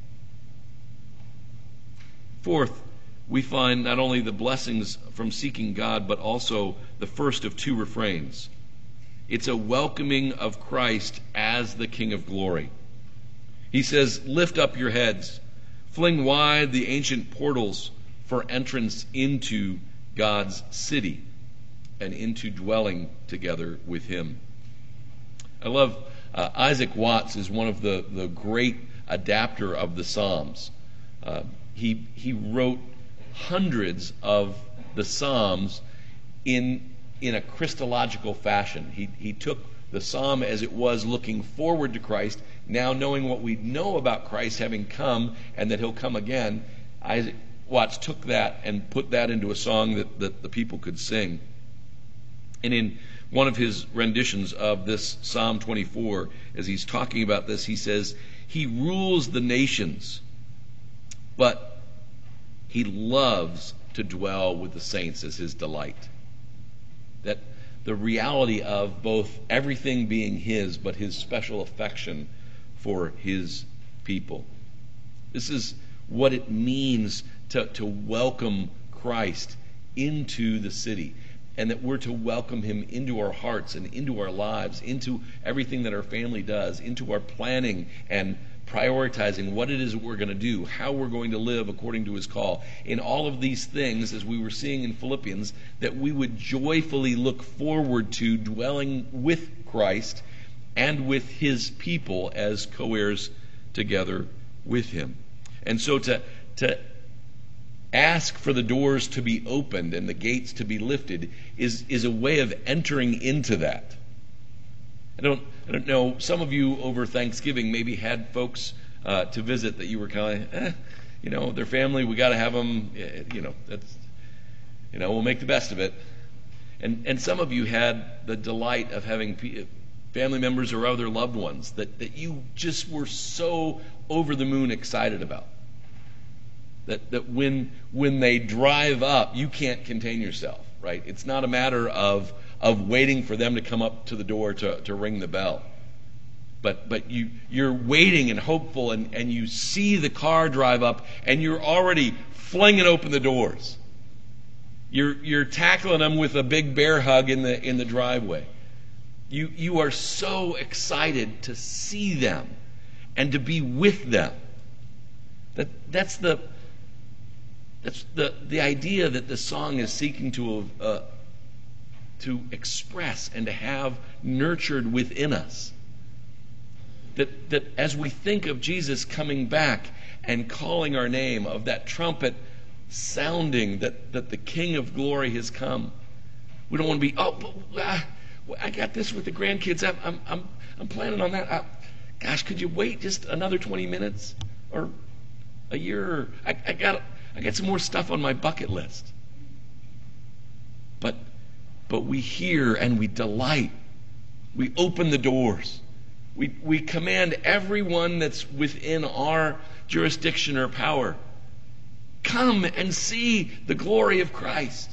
Speaker 7: Fourth, we find not only the blessings from seeking God, but also the first of two refrains. It's a welcoming of Christ as the King of glory. He says, "Lift up your heads, fling wide the ancient portals for entrance into God's city and into dwelling together with him." I love uh, Isaac Watts is one of the, the great adapter of the Psalms. Uh, he he wrote hundreds of the Psalms in in a Christological fashion. He he took the Psalm as it was, looking forward to Christ, now knowing what we know about Christ having come and that he'll come again. Isaac Watts took that and put that into a song that, that the people could sing. And in one of his renditions of this Psalm twenty-four, as he's talking about this, he says, "He rules the nations, but he loves to dwell with the saints as his delight." That the reality of both everything being his, but his special affection for his people. This is what it means to, to welcome Christ into the city, and that we're to welcome him into our hearts and into our lives, into everything that our family does, into our planning and prioritizing what it is that we're going to do, how we're going to live according to his call. In all of these things, as we were seeing in Philippians, that we would joyfully look forward to dwelling with Christ and with his people as co-heirs together with him. And so to, to ask for the doors to be opened and the gates to be lifted is, is a way of entering into that. I don't, I don't know, some of you over Thanksgiving maybe had folks uh, to visit that you were kind of, eh, you know, their family, we got to have them, you know, that's, you know, we'll make the best of it. And and some of you had the delight of having family members or other loved ones that, that you just were so over the moon excited about. That that when when they drive up, you can't contain yourself, right? It's not a matter of of waiting for them to come up to the door to, to ring the bell. But but you, you're waiting and hopeful, and, and you see the car drive up, and you're already flinging open the doors. You're you're tackling them with a big bear hug in the in the driveway. You you are so excited to see them and to be with them. That that's the that's the the idea that the song is seeking to uh, to express and to have nurtured within us. That, that as we think of Jesus coming back and calling our name, of that trumpet sounding that, that the King of Glory has come, we don't want to be, oh, but, uh, I got this with the grandkids. I'm, I'm, I'm, I'm planning on that. I, gosh, could you wait just another twenty minutes or a year? I, I got, I got some more stuff on my bucket list. But, but we hear and we delight. We open the doors. We, we command everyone that's within our jurisdiction or power, come and see the glory of Christ.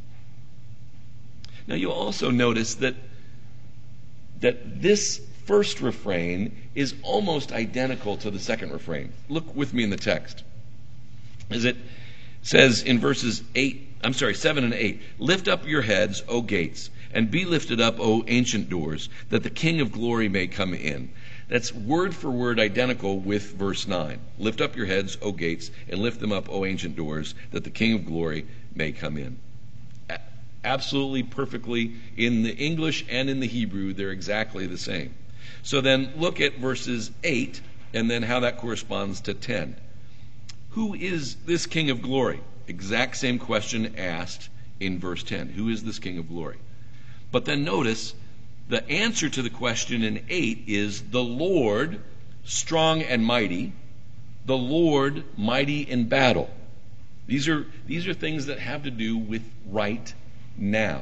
Speaker 7: Now you'll also notice that that this first refrain is almost identical to the second refrain. Look with me in the text. As it says in verses eight, I'm sorry, seven and eight, lift up your heads, O gates, and be lifted up, O ancient doors, that the King of Glory may come in. That's word for word identical with verse nine. Lift up your heads, O gates, and lift them up, O ancient doors, that the King of Glory may come in. Absolutely perfectly in the English and in the Hebrew, they're exactly the same. So then look at verses eight and then how that corresponds to ten. Who is this King of Glory? Exact same question asked in verse ten. Who is this King of Glory? But then notice the answer to the question in eight is the Lord, strong and mighty, the Lord, mighty in battle. These are, these are things that have to do with right now.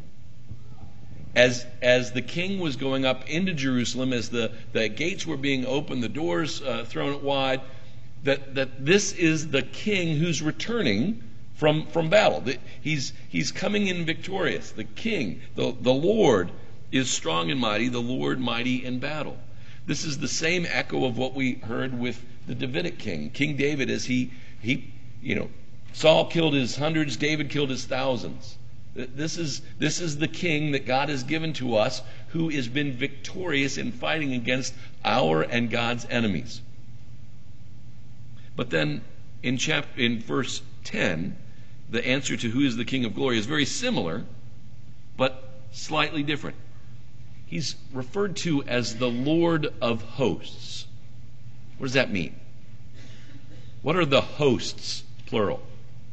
Speaker 7: As, as the king was going up into Jerusalem, as the, the gates were being opened, the doors uh, thrown wide, that, that this is the king who's returning from, from battle. He's, he's coming in victorious. The king, the, the Lord, is strong and mighty, the Lord mighty in battle. This is the same echo of what we heard with the Davidic king. King David, as he, he you know, Saul killed his hundreds, David killed his thousands. This is, this is the king that God has given to us, who has been victorious in fighting against our and God's enemies. But then in chapter, in verse ten, the answer to who is the King of Glory is very similar, but slightly different. He's referred to as the Lord of hosts. What does that mean? What are the hosts, plural?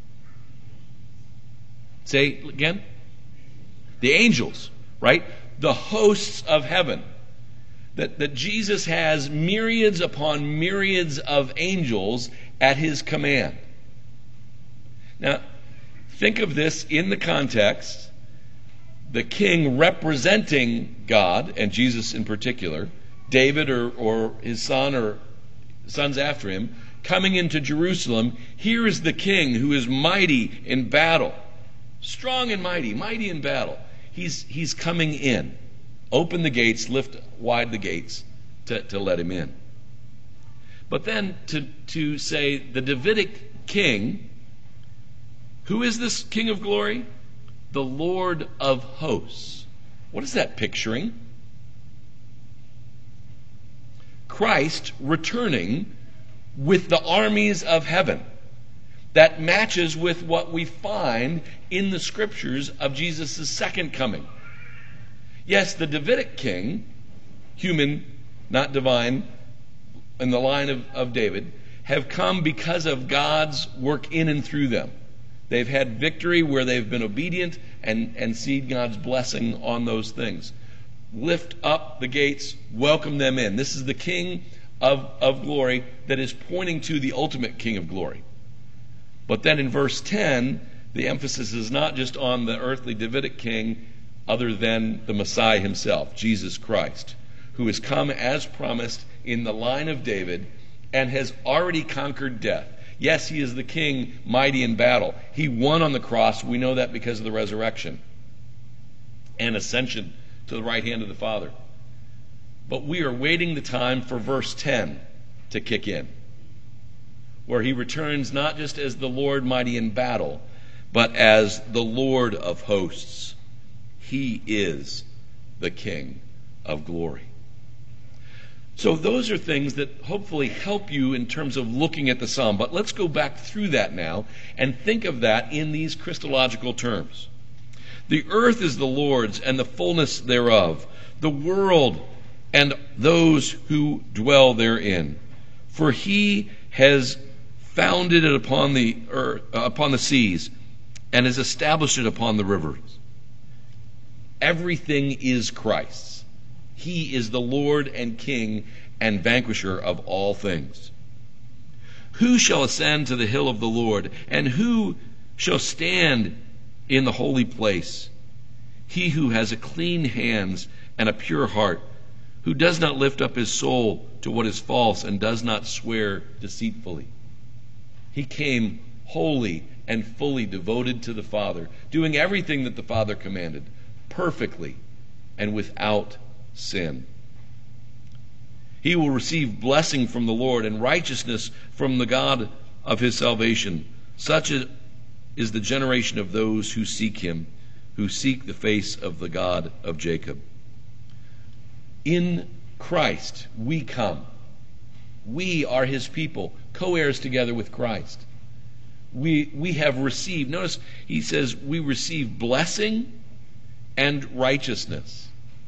Speaker 7: Say again? The angels, right? The hosts of heaven. That, that Jesus has myriads upon myriads of angels at his command. Now, think of this in the context. The king representing God, and Jesus in particular, David or, or his son or sons after him, coming into Jerusalem. Here is the king who is mighty in battle. Strong and mighty, mighty in battle. He's, he's coming in. Open the gates, lift wide the gates to, to let him in. But then to, to say the Davidic king, who is this King of Glory? The Lord of hosts. What is that picturing? Christ returning with the armies of heaven. That matches with what we find in the scriptures of Jesus' second coming. Yes, the Davidic king, human, not divine, in the line of, of David, have come because of God's work in and through them. They've had victory where they've been obedient and, and seen God's blessing on those things. Lift up the gates, welcome them in. This is the King of, of glory that is pointing to the ultimate King of glory. But then in verse ten, the emphasis is not just on the earthly Davidic king, other than the Messiah himself, Jesus Christ, who has come as promised in the line of David and has already conquered death. Yes, he is the king mighty in battle. He won on the cross. We know that because of the resurrection and ascension to the right hand of the Father. But we are waiting the time for verse ten to kick in, where he returns not just as the Lord mighty in battle, but as the Lord of hosts. He is the King of glory. So those are things that hopefully help you in terms of looking at the psalm. But let's go back through that now and think of that in these Christological terms. The earth is the Lord's, and the fullness thereof, the world and those who dwell therein. For he has founded it upon the earth, uh, upon the seas, and has established it upon the rivers. Everything is Christ's. He is the Lord and King and vanquisher of all things. Who shall ascend to the hill of the Lord, and who shall stand in the holy place? He who has a clean hands and a pure heart, who does not lift up his soul to what is false and does not swear deceitfully. He came holy and fully devoted to the Father, doing everything that the Father commanded, perfectly and without sin. He will receive blessing from the Lord and righteousness from the God of his salvation. Such is the generation of those who seek him, who seek the face of the God of Jacob. In Christ we come. We are his people, co-heirs together with Christ. We, we have received, notice he says we receive blessing and righteousness.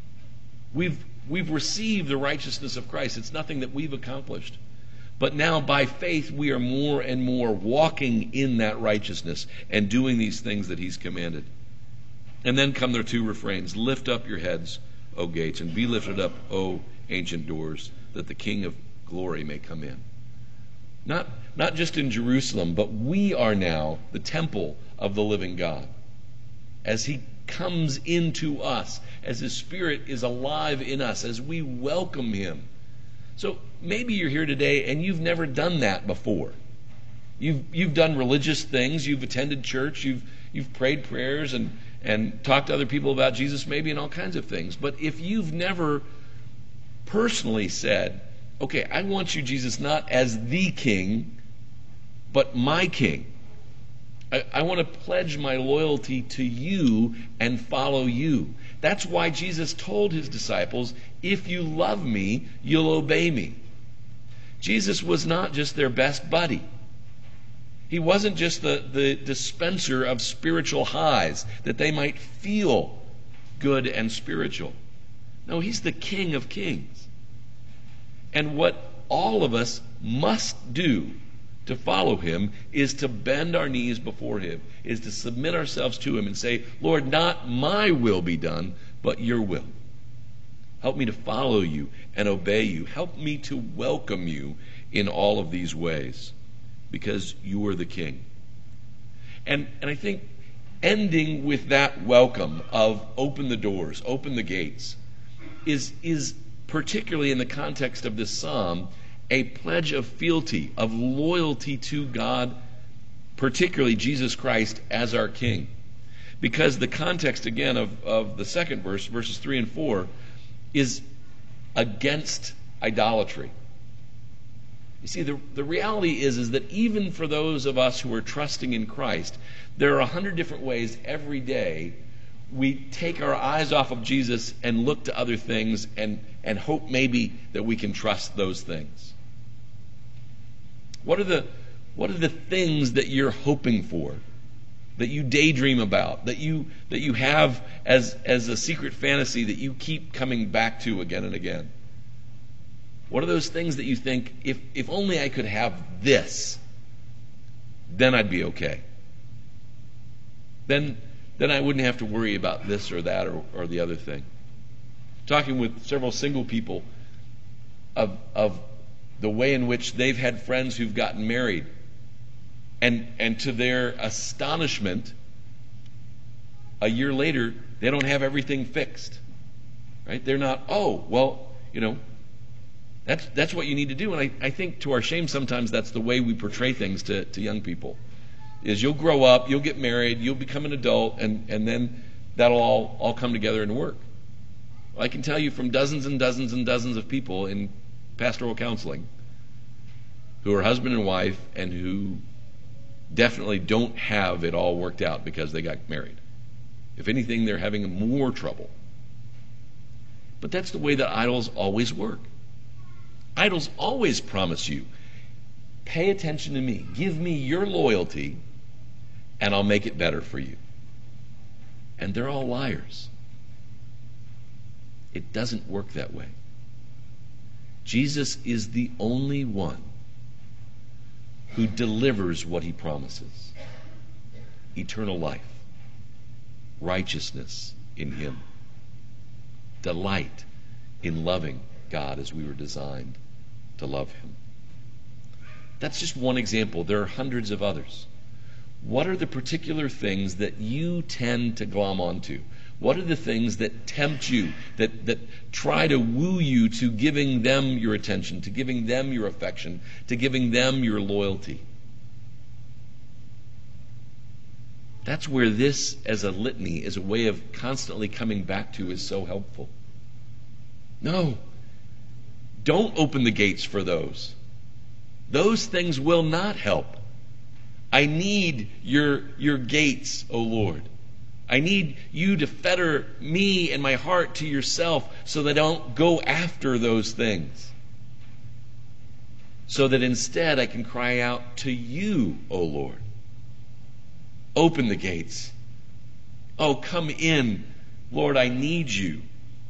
Speaker 7: We've, we've received the righteousness of Christ. It's nothing that we've accomplished. But now by faith we are more and more walking in that righteousness and doing these things that he's commanded. And then come their two refrains. Lift up your heads, O gates, and be lifted up, O ancient doors, that the King of glory may come in. Not, not just in Jerusalem, but we are now the temple of the living God. As he comes into us, as his Spirit is alive in us, as we welcome him. So maybe you're here today and you've never done that before. You've, you've done religious things, you've attended church, you've, you've prayed prayers and and talk to other people about Jesus maybe and all kinds of things. But if you've never personally said, okay, I want you, Jesus, not as the King, but my King. I, I want to pledge my loyalty to you and follow you. That's why Jesus told his disciples, if you love me, you'll obey me. Jesus was not just their best buddy. He wasn't just the, the dispenser of spiritual highs, that they might feel good and spiritual. No, he's the King of kings. And what all of us must do to follow him is to bend our knees before him, is to submit ourselves to him and say, Lord, not my will be done, but your will. Help me to follow you and obey you. Help me to welcome you in all of these ways, because you are the King. And, and I think ending with that welcome of open the doors, open the gates, is, is particularly in the context of this psalm, a pledge of fealty, of loyalty to God, particularly Jesus Christ as our King. Because the context, again, of, of the second verse, verses three and four, is against idolatry. You see, the, the reality is, is that even for those of us who are trusting in Christ, there are a hundred different ways every day we take our eyes off of Jesus and look to other things and, and hope maybe that we can trust those things. What are the what are the things that you're hoping for, that you daydream about, that you that you have as as a secret fantasy that you keep coming back to again and again? What are those things that you think, if, if only I could have this, then I'd be okay. Then, then I wouldn't have to worry about this or that or, or the other thing. Talking with several single people of, of the way in which they've had friends who've gotten married. And, and to their astonishment, a year later, they don't have everything fixed. Right? They're not, oh, well, you know, That's that's what you need to do. And I, I think to our shame sometimes that's the way we portray things to, to young people. Is you'll grow up, you'll get married, you'll become an adult, and, and then that'll all, all come together and work. Well, I can tell you from dozens and dozens and dozens of people in pastoral counseling who are husband and wife and who definitely don't have it all worked out because they got married. If anything, they're having more trouble. But that's the way that idols always work. Idols always promise you, pay attention to me, give me your loyalty, and I'll make it better for you. and they're all liars. It doesn't work that way. Jesus is the only one who delivers what he promises. Eternal life, righteousness in him, delight in loving God as we were designed to love him. That's just one example. There are hundreds of others. What are the particular things that you tend to glom onto? What are the things that tempt you, that, that try to woo you to giving them your attention, to giving them your affection, to giving them your loyalty? That's where this, as a litany, as a way of constantly coming back to, is so helpful. No, don't open the gates for those. Those things will not help. I need your, your gates, O Lord. I need you to fetter me and my heart to yourself so that I don't go after those things. So that instead I can cry out to you, O Lord. Open the gates. Oh, come in. Lord, I need you.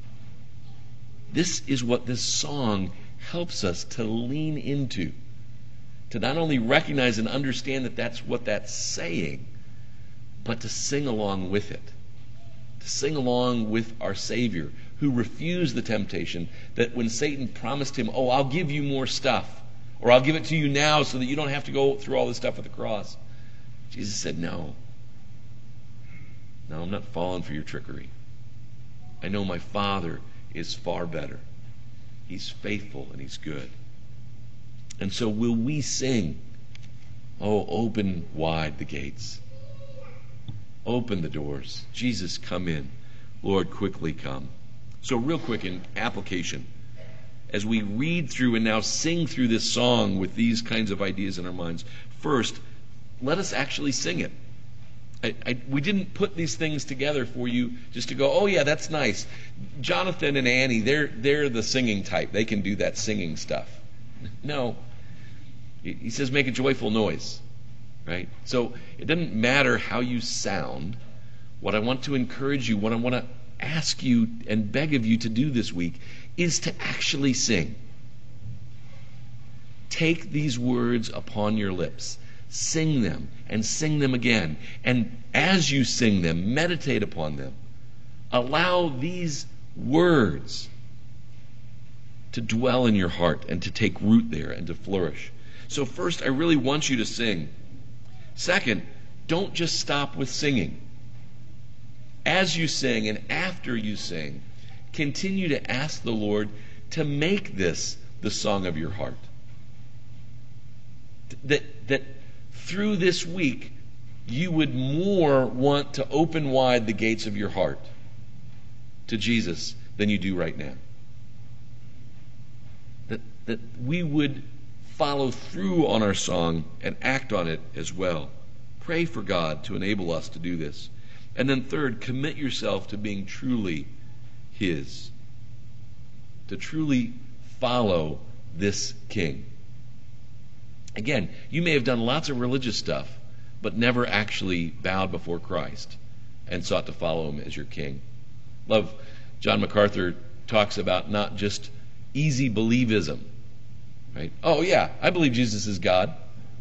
Speaker 7: This is what this song helps us to lean into. To not only recognize and understand that that's what that's saying, but to sing along with it. To sing along with our Savior, who refused the temptation that when Satan promised him, oh, I'll give you more stuff, or I'll give it to you now so that you don't have to go through all this stuff at the cross. Jesus said, no. No, I'm not falling for your trickery. I know my Father is far better. He's faithful and he's good. And so will we sing, oh, open wide the gates. Open the doors. Jesus, come in. Lord, quickly come. So real quick in application, as we read through and now sing through this song with these kinds of ideas in our minds, first, let us actually sing it. I, I, we didn't put these things together for you just to go, oh yeah, that's nice. Jonathan and Annie, they're, they're the singing type. They can do that singing stuff. No. He says make a joyful noise. Right? So it doesn't matter how you sound. What I want to encourage you, what I want to ask you and beg of you to do this week is to actually sing. Take these words upon your lips. Sing them and sing them again. And as you sing them, meditate upon them. Allow these words to dwell in your heart and to take root there and to flourish. So first, I really want you to sing. Second, don't just stop with singing. As you sing and after you sing, continue to ask the Lord to make this the song of your heart. That, that through this week, you would more want to open wide the gates of your heart to Jesus than you do right now. That, that we would follow through on our song and act on it as well. Pray for God to enable us to do this. And then third, commit yourself to being truly His. To truly follow this King. Again, you may have done lots of religious stuff, but never actually bowed before Christ and sought to follow Him as your King. Love, John MacArthur talks about not just easy believism. Right? Oh yeah, I believe Jesus is God.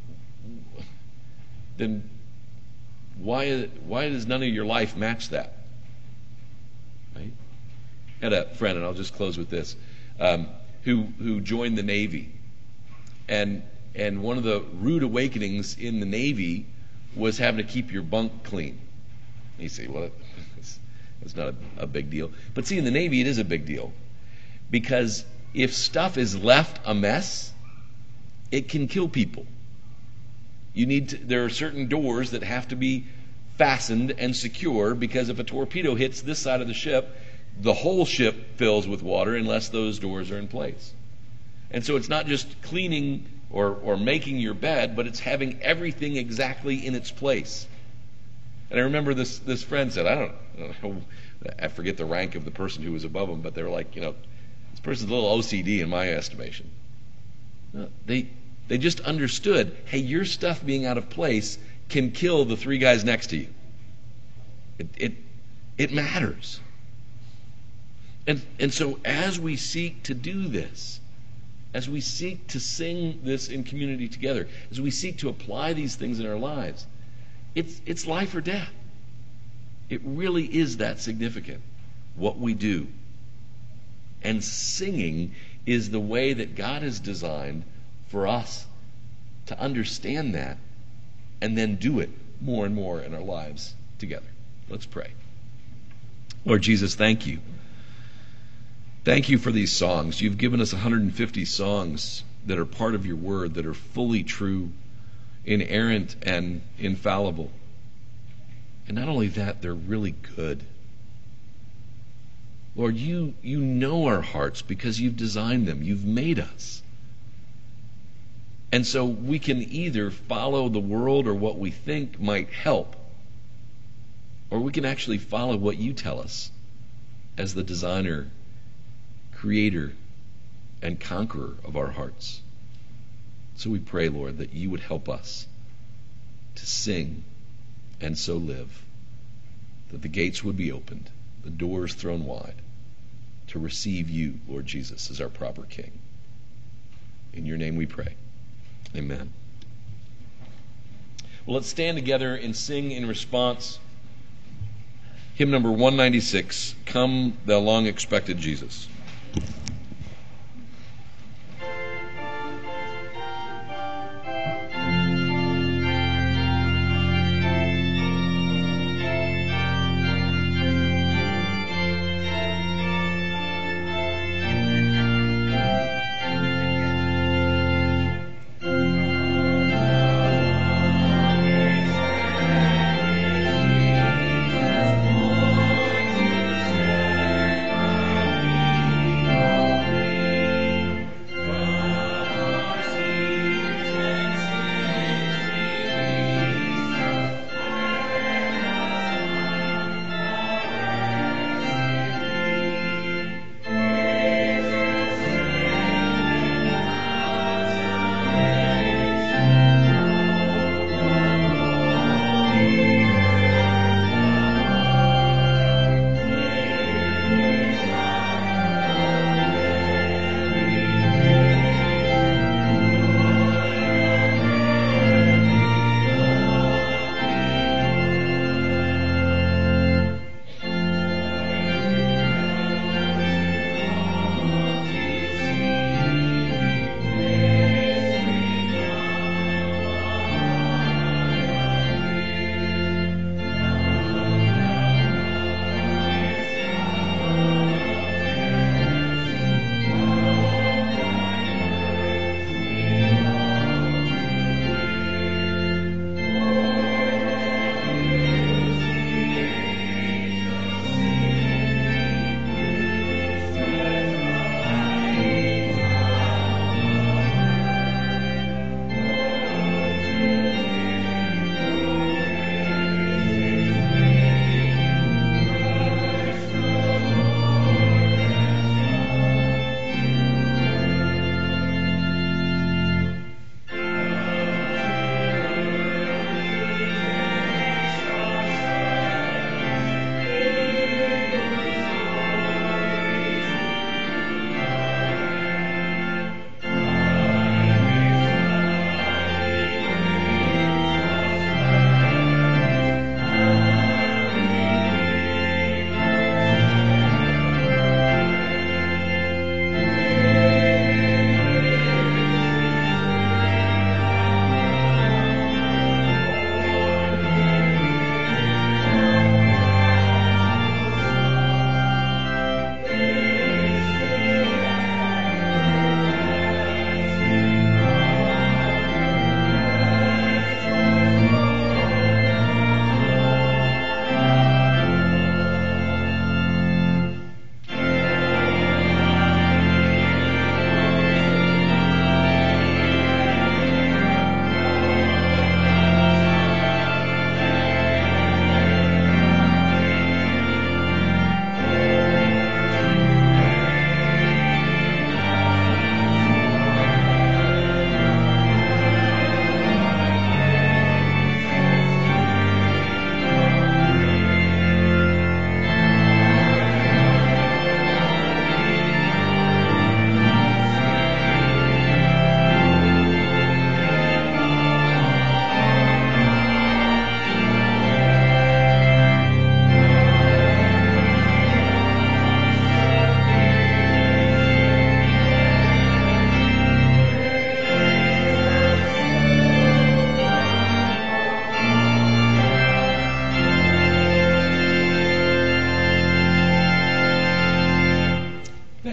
Speaker 7: Then why why does none of your life match that? Right? I had a friend, and I'll just close with this, um, who who joined the Navy, and and one of the rude awakenings in the Navy was having to keep your bunk clean. And you say, well, it's, it's not a, a big deal, but see, in the Navy it is a big deal, because if stuff is left a mess, it can kill people. You need to, there are certain doors that have to be fastened and secure, because if a torpedo hits this side of the ship, the whole ship fills with water unless those doors are in place. And so it's not just cleaning or, or making your bed, but it's having everything exactly in its place. And I remember this this friend said, I don't, I don't know, I forget the rank of the person who was above him, but they were like, you know, this person's a little O C D in my estimation. No, they they just understood, hey, your stuff being out of place can kill the three guys next to you. It, it It matters. And, and so as we seek to do this, as we seek to sing this in community together, as we seek to apply these things in our lives, it's, it's life or death. It really is that significant, what we do. And singing is the way that God has designed for us to understand that and then do it more and more in our lives together. Let's pray. Lord Jesus, thank you. Thank you for these songs. You've given us one hundred fifty songs that are part of your word, that are fully true, inerrant, and infallible. And not only that, they're really good. Lord, you, you know our hearts because you've designed them. You've made us. And so we can either follow the world or what we think might help, or we can actually follow what you tell us as the designer, creator, and conqueror of our hearts. So we pray, Lord, that you would help us to sing and so live, that the gates would be opened, the doors thrown wide, to receive you, Lord Jesus, as our proper King. In your name we pray. Amen. Well, let's stand together and sing in response. Hymn number one ninety-six, Come Thou Long Expected Jesus.
Speaker 6: Jesus,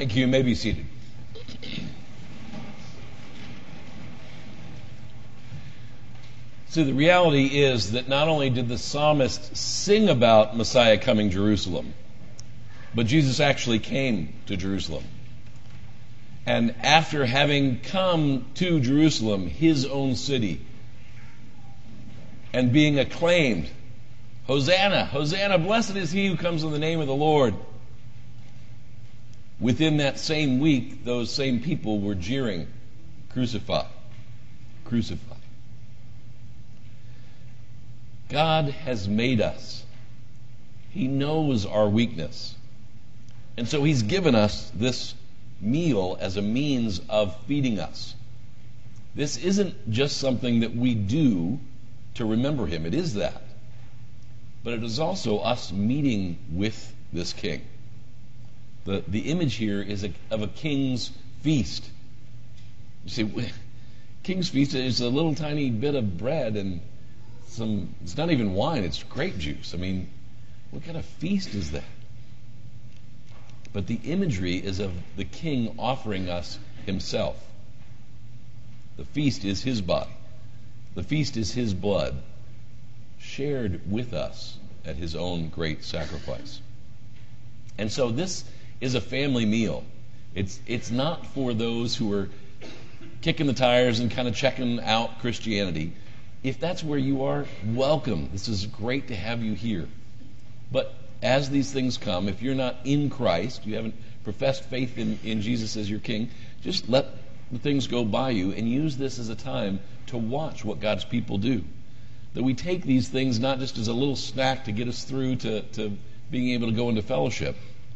Speaker 7: Thank you. You may be seated. So the reality is that not only did the psalmist sing about Messiah coming to Jerusalem, but Jesus actually came to Jerusalem. And after having come to Jerusalem, his own city, and being acclaimed, Hosanna, Hosanna, blessed is he who comes in the name of the Lord. Within that same week, those same people were jeering, crucify, crucify. God has made us. He knows our weakness. And so he's given us this meal as a means of feeding us. This isn't just something that we do to remember him. It is that. But it is also us meeting with this king. The, the image here is a, of a king's feast. You see, king's feast is a little tiny bit of bread and some, it's not even wine, it's grape juice. I mean, what kind of feast is that? But the imagery is of the king offering us himself. The feast is his body. The feast is his blood, shared with us at his own great sacrifice. And so this is a family meal. It's it's not for those who are kicking the tires and kind of checking out Christianity. If that's where you are, welcome. This is great to have you here. But as these things come, if you're not in Christ, you haven't professed faith in, in Jesus as your king, just let the things go by you and use this as a time to watch what God's people do. That we take these things not just as a little snack to get us through to, to being able to go into fellowship,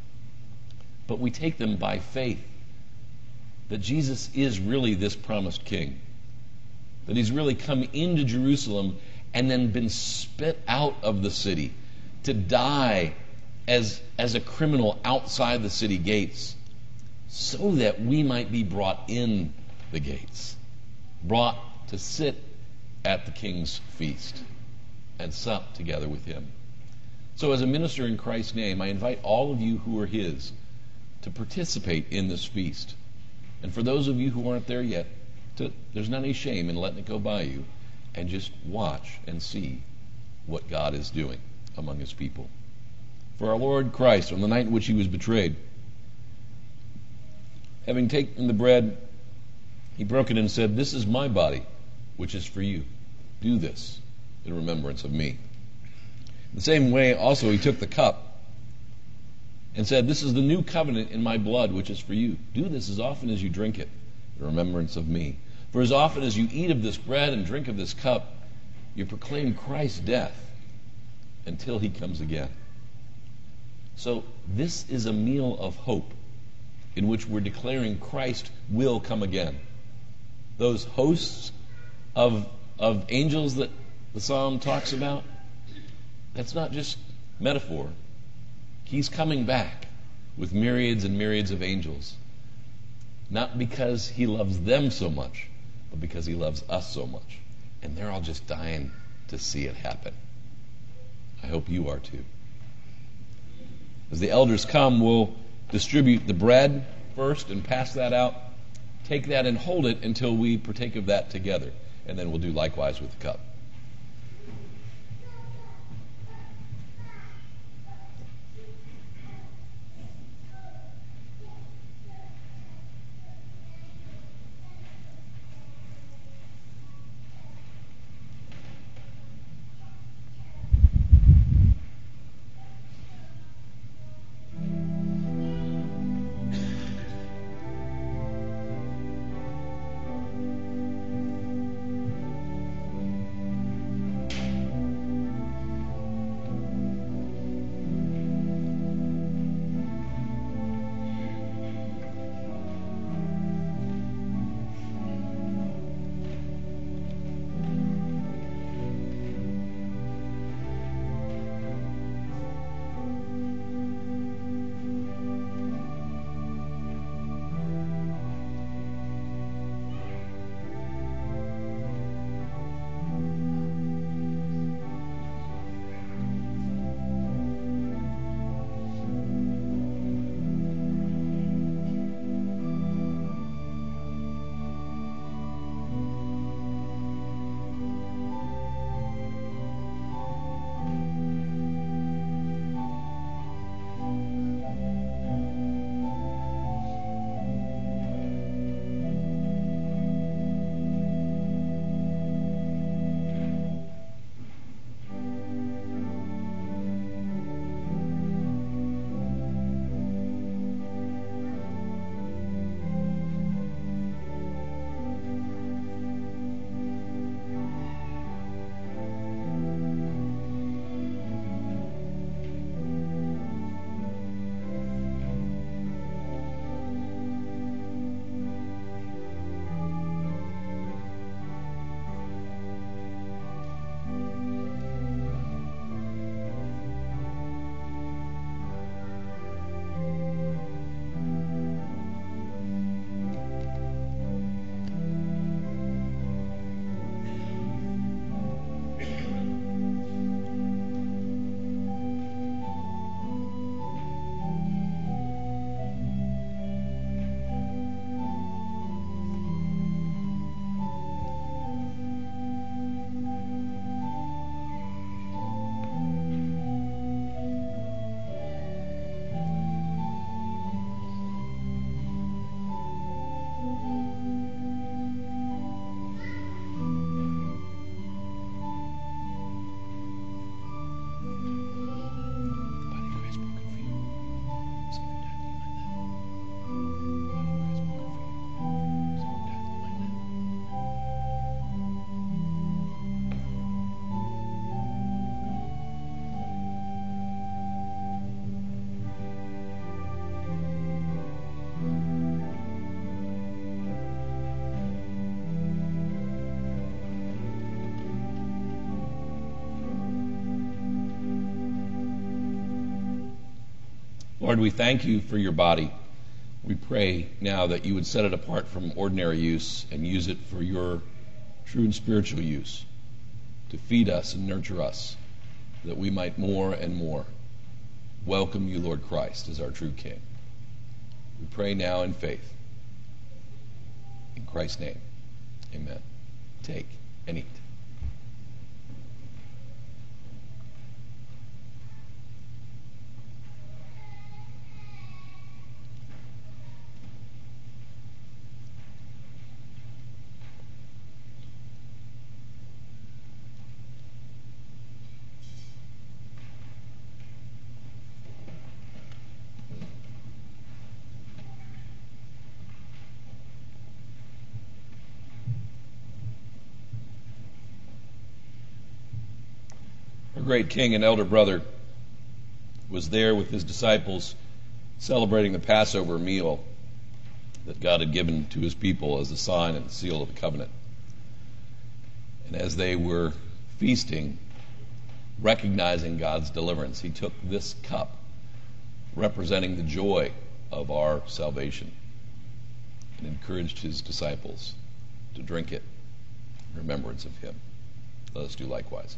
Speaker 7: but we take them by faith. That Jesus is really this promised king. That he's really come into Jerusalem and then been spit out of the city to die as, as a criminal outside the city gates so that we might be brought in the gates, brought to sit at the king's feast and sup together with him. So as a minister in Christ's name, I invite all of you who are his to participate in this feast. And for those of you who aren't there yet, to, there's not any shame in letting it go by you and just watch and see what God is doing among his people. For our Lord Christ, on the night in which he was betrayed, having taken the bread, he broke it and said, "This is my body, which is for you. Do this in remembrance of me." In the same way, also, he took the cup and said, "This is the new covenant in my blood, which is for you. Do this as often as you drink it in remembrance of me. For as often as you eat of this bread and drink of this cup, you proclaim Christ's death until he comes again." So this is a meal of hope in which we're declaring Christ will come again. Those hosts of, of angels that the psalm talks about, that's not just metaphor. He's coming back with myriads and myriads of angels. Not because he loves them so much, but because he loves us so much. And they're all just dying to see it happen. I hope you are too. As the elders come, we'll distribute the bread first and pass that out. Take that and hold it until we partake of that together. And then we'll do likewise with the cup. Lord, we thank you for your body. We pray now that you would set it apart from ordinary use and use it for your true and spiritual use, to feed us and nurture us, that we might more and more welcome you, Lord Christ, as our true King. We pray now in faith. In Christ's name, amen. Take and eat. Our great king and elder brother was there with his disciples celebrating the Passover meal that God had given to his people as a sign and seal of the covenant. And as they were feasting, recognizing God's deliverance, he took this cup representing the joy of our salvation and encouraged his disciples to drink it in remembrance of him. Let us do likewise.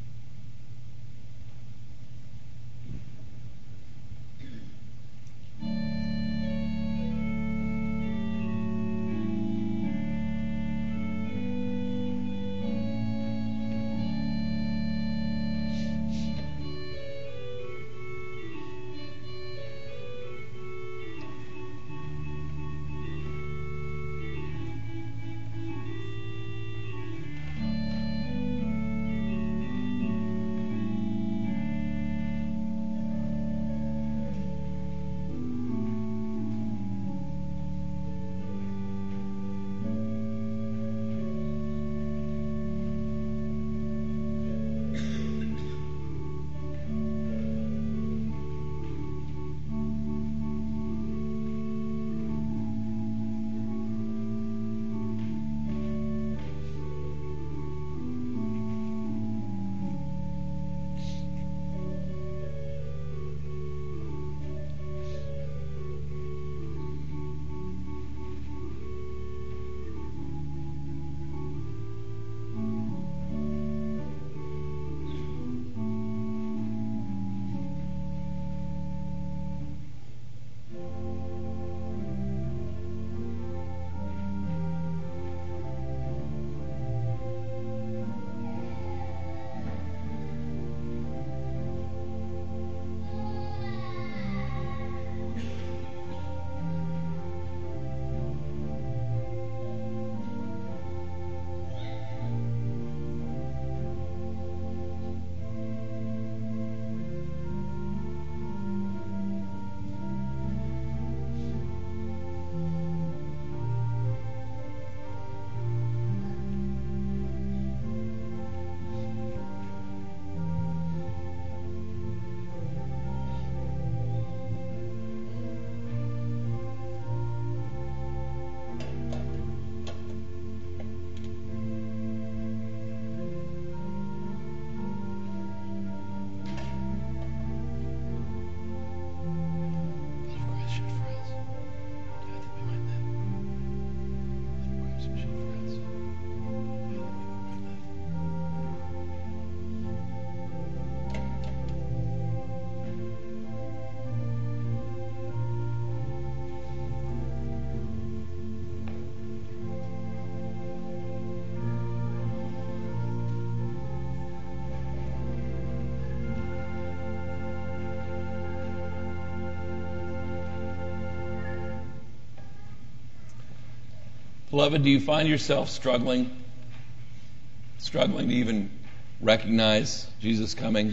Speaker 7: Beloved, do you find yourself struggling, struggling to even recognize Jesus coming,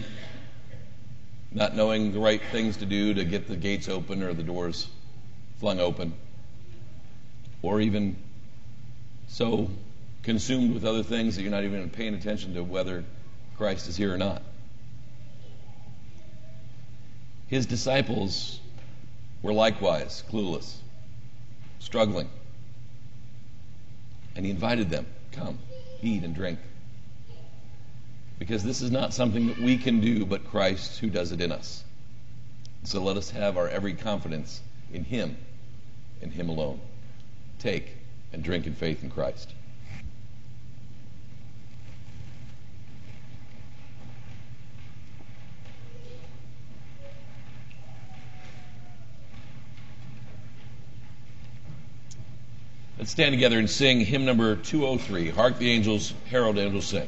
Speaker 7: not knowing the right things to do to get the gates open or the doors flung open, or even so consumed with other things that you're not even paying attention to whether Christ is here or not? His disciples were likewise clueless, struggling. And he invited them, come, eat and drink. Because this is not something that we can do, but Christ who does it in us. So let us have our every confidence in him, in him alone. Take and drink in faith in Christ. Let's stand together and sing hymn number two oh three, Hark the Angels, Herald Angels Sing.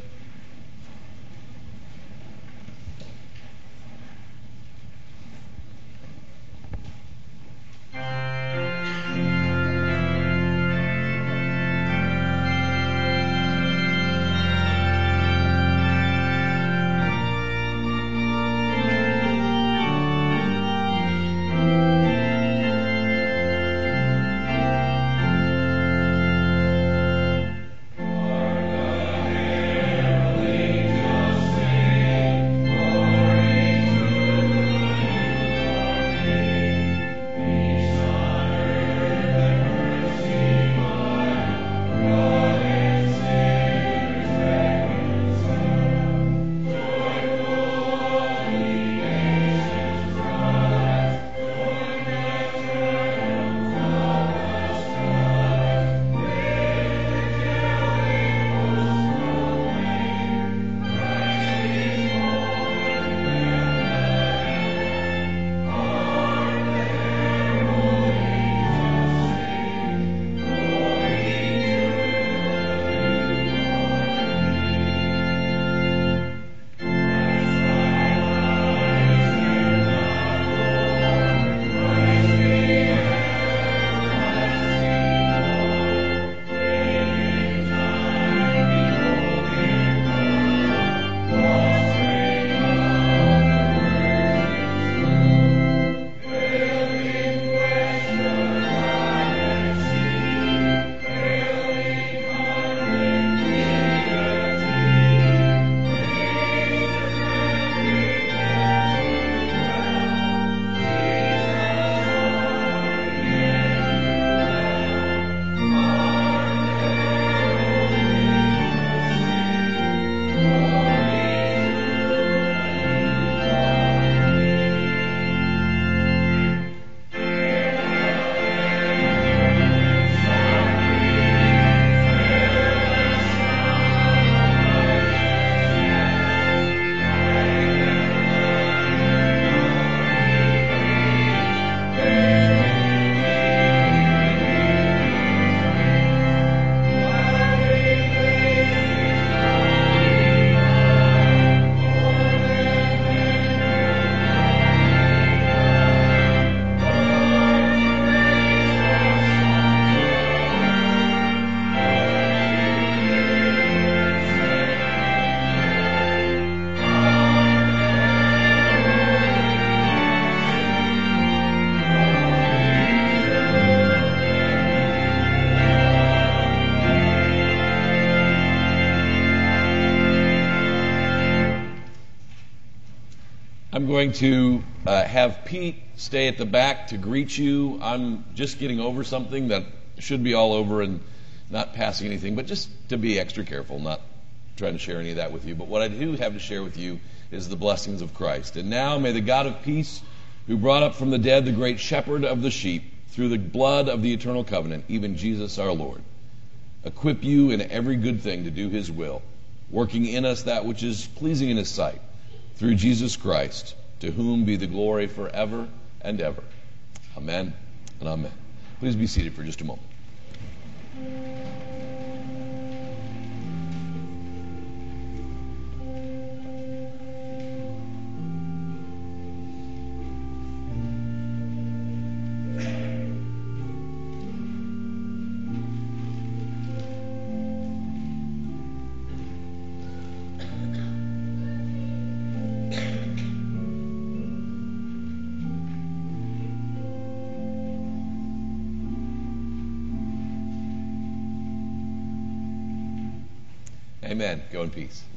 Speaker 7: I'm going to uh, have Pete stay at the back to greet you. I'm just getting over something that should be all over and not passing anything, but just to be extra careful, not trying to share any of that with you. But what I do have to share with you is the blessings of Christ. And now may the God of peace, who brought up from the dead the great shepherd of the sheep, through the blood of the eternal covenant, even Jesus our Lord, equip you in every good thing to do his will, working in us that which is pleasing in his sight, through Jesus Christ, to whom be the glory forever and ever. Amen and amen. Please be seated for just a moment. Amen. Go in peace.